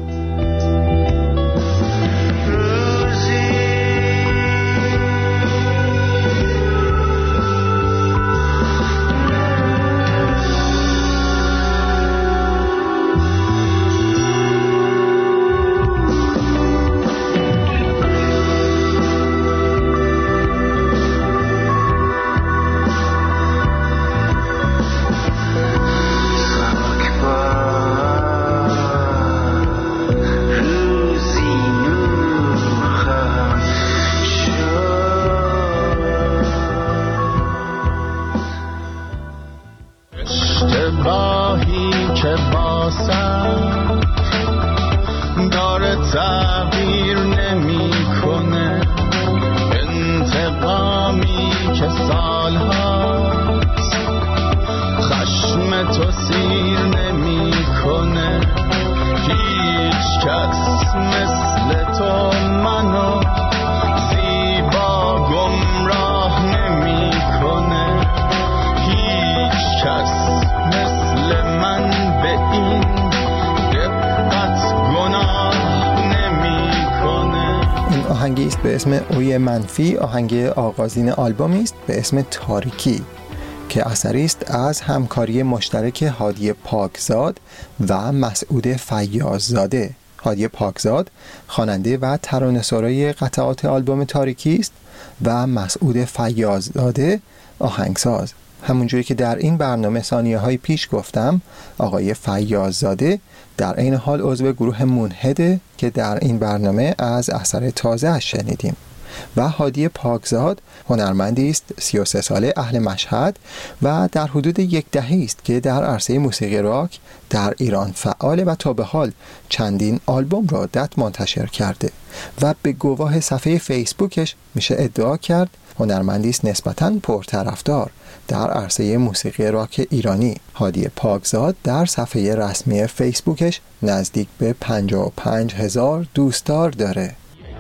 آهنگی است به اسم اوی منفی، آهنگ آغازین آلبومی است به اسم تاریکی که اثری است از همکاری مشترک هادی پاکزاد و مسعود فیاض‌زاده. هادی پاکزاد خواننده و ترانه‌سرای قطعات آلبوم تاریکی است و مسعود فیاض‌زاده آهنگساز. همونجوری که در این برنامه ثانیه‌های پیش گفتم، آقای فیاض‌زاده در این حال عضو گروه منحده که در این برنامه از اثر تازه اش شنیدیم و هادی پاکزاد هنرمندی است سی و سه ساله اهل مشهد و در حدود یک دهه است که در عرصه موسیقی راک در ایران فعال و تا به حال چندین آلبوم را دت منتشر کرده و به گواه صفحه فیسبوکش میشه ادعا کرد هنرمندی است نسبتاً پرطرفدار در عرصه موسیقی راک ایرانی. هادی پاکزاد در صفحه رسمی فیسبوکش نزدیک به پنجاه و پنج هزار دوستدار داره.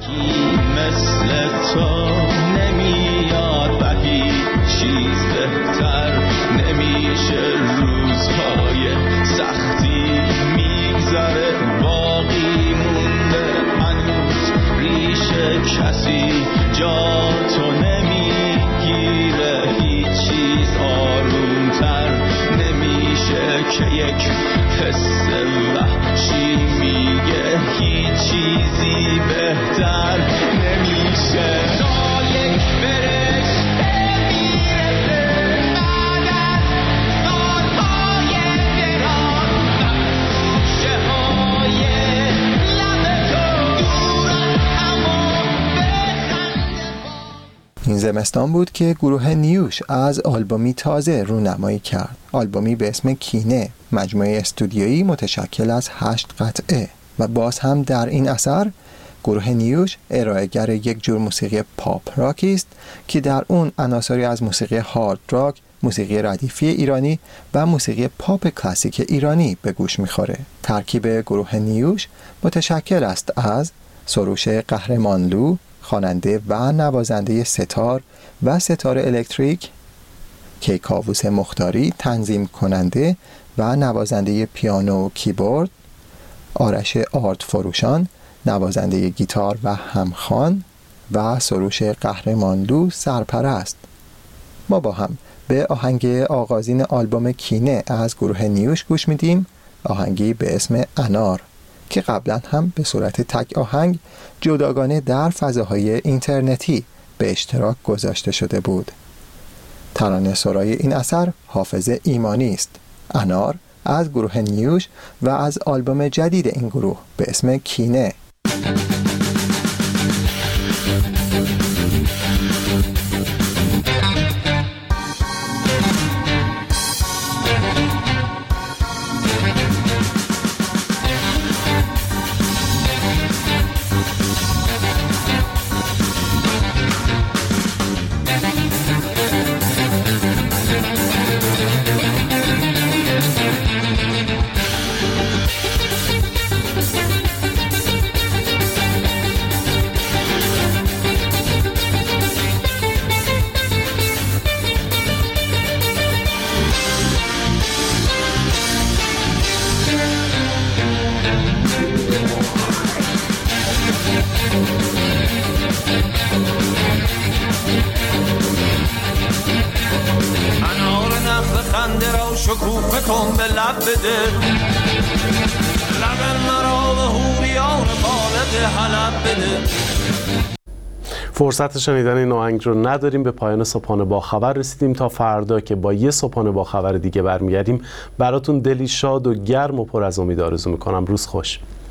مثل تو نمیاد و هیچ چیز بهتر نمیشه، روزهای سختی میگذره باقی مونده هنوز ریشه، کسی جا تو نمیگیره، هیچ چیز آرومتر نمیشه که یک حس وحشی میگه هیچ چیزی بهتر نمیشه. تا یک فرشته میرسه بعد از سالهای دراز و گوشه های لب تو دورن اما
این زمستان بود که گروه نیوش از آلبومی تازه رونمایی کرد. آلبومی به اسم کینه، مجموعه استودیویی متشکل از هشت قطعه و باز هم در این اثر گروه نیوش ارائه‌گر یک جور موسیقی پاپ راکی است که در اون عناصری از موسیقی هارد راک، موسیقی ردیفی ایرانی و موسیقی پاپ کلاسیک ایرانی به گوش میخوره. ترکیب گروه نیوش متشکل است از سروش قهرمانلو، خواننده و نوازنده ستار و ستار الکتریک، کیکاووس مختاری تنظیم کننده و نوازنده پیانو و کیبورد، آرش آرت فروشان نوازنده گیتار و همخوان و سروش قهرمانلو سرپرست. ما با هم به آهنگ آغازین آلبوم کینه از گروه نیوش گوش میدیم، آهنگی به اسم انار که قبلا هم به صورت تک آهنگ جداگانه در فضاهای اینترنتی به اشتراک گذاشته شده بود. ترانه سرای این اثر حافظ ایمانی است. انار از گروه نیوش و از آلبوم جدید این گروه به اسم کینه.
کن به لب بده لب مرا به هوریان بالد حلب بده.
فرصت شنیدن این آهنگ رو نداریم. به پایان صبحانه با خبر رسیدیم. تا فردا که با یه صبحانه با خبر دیگه برمیگردیم براتون دلی شاد و گرم و پر از امید آرزو میکنم. روز خوش.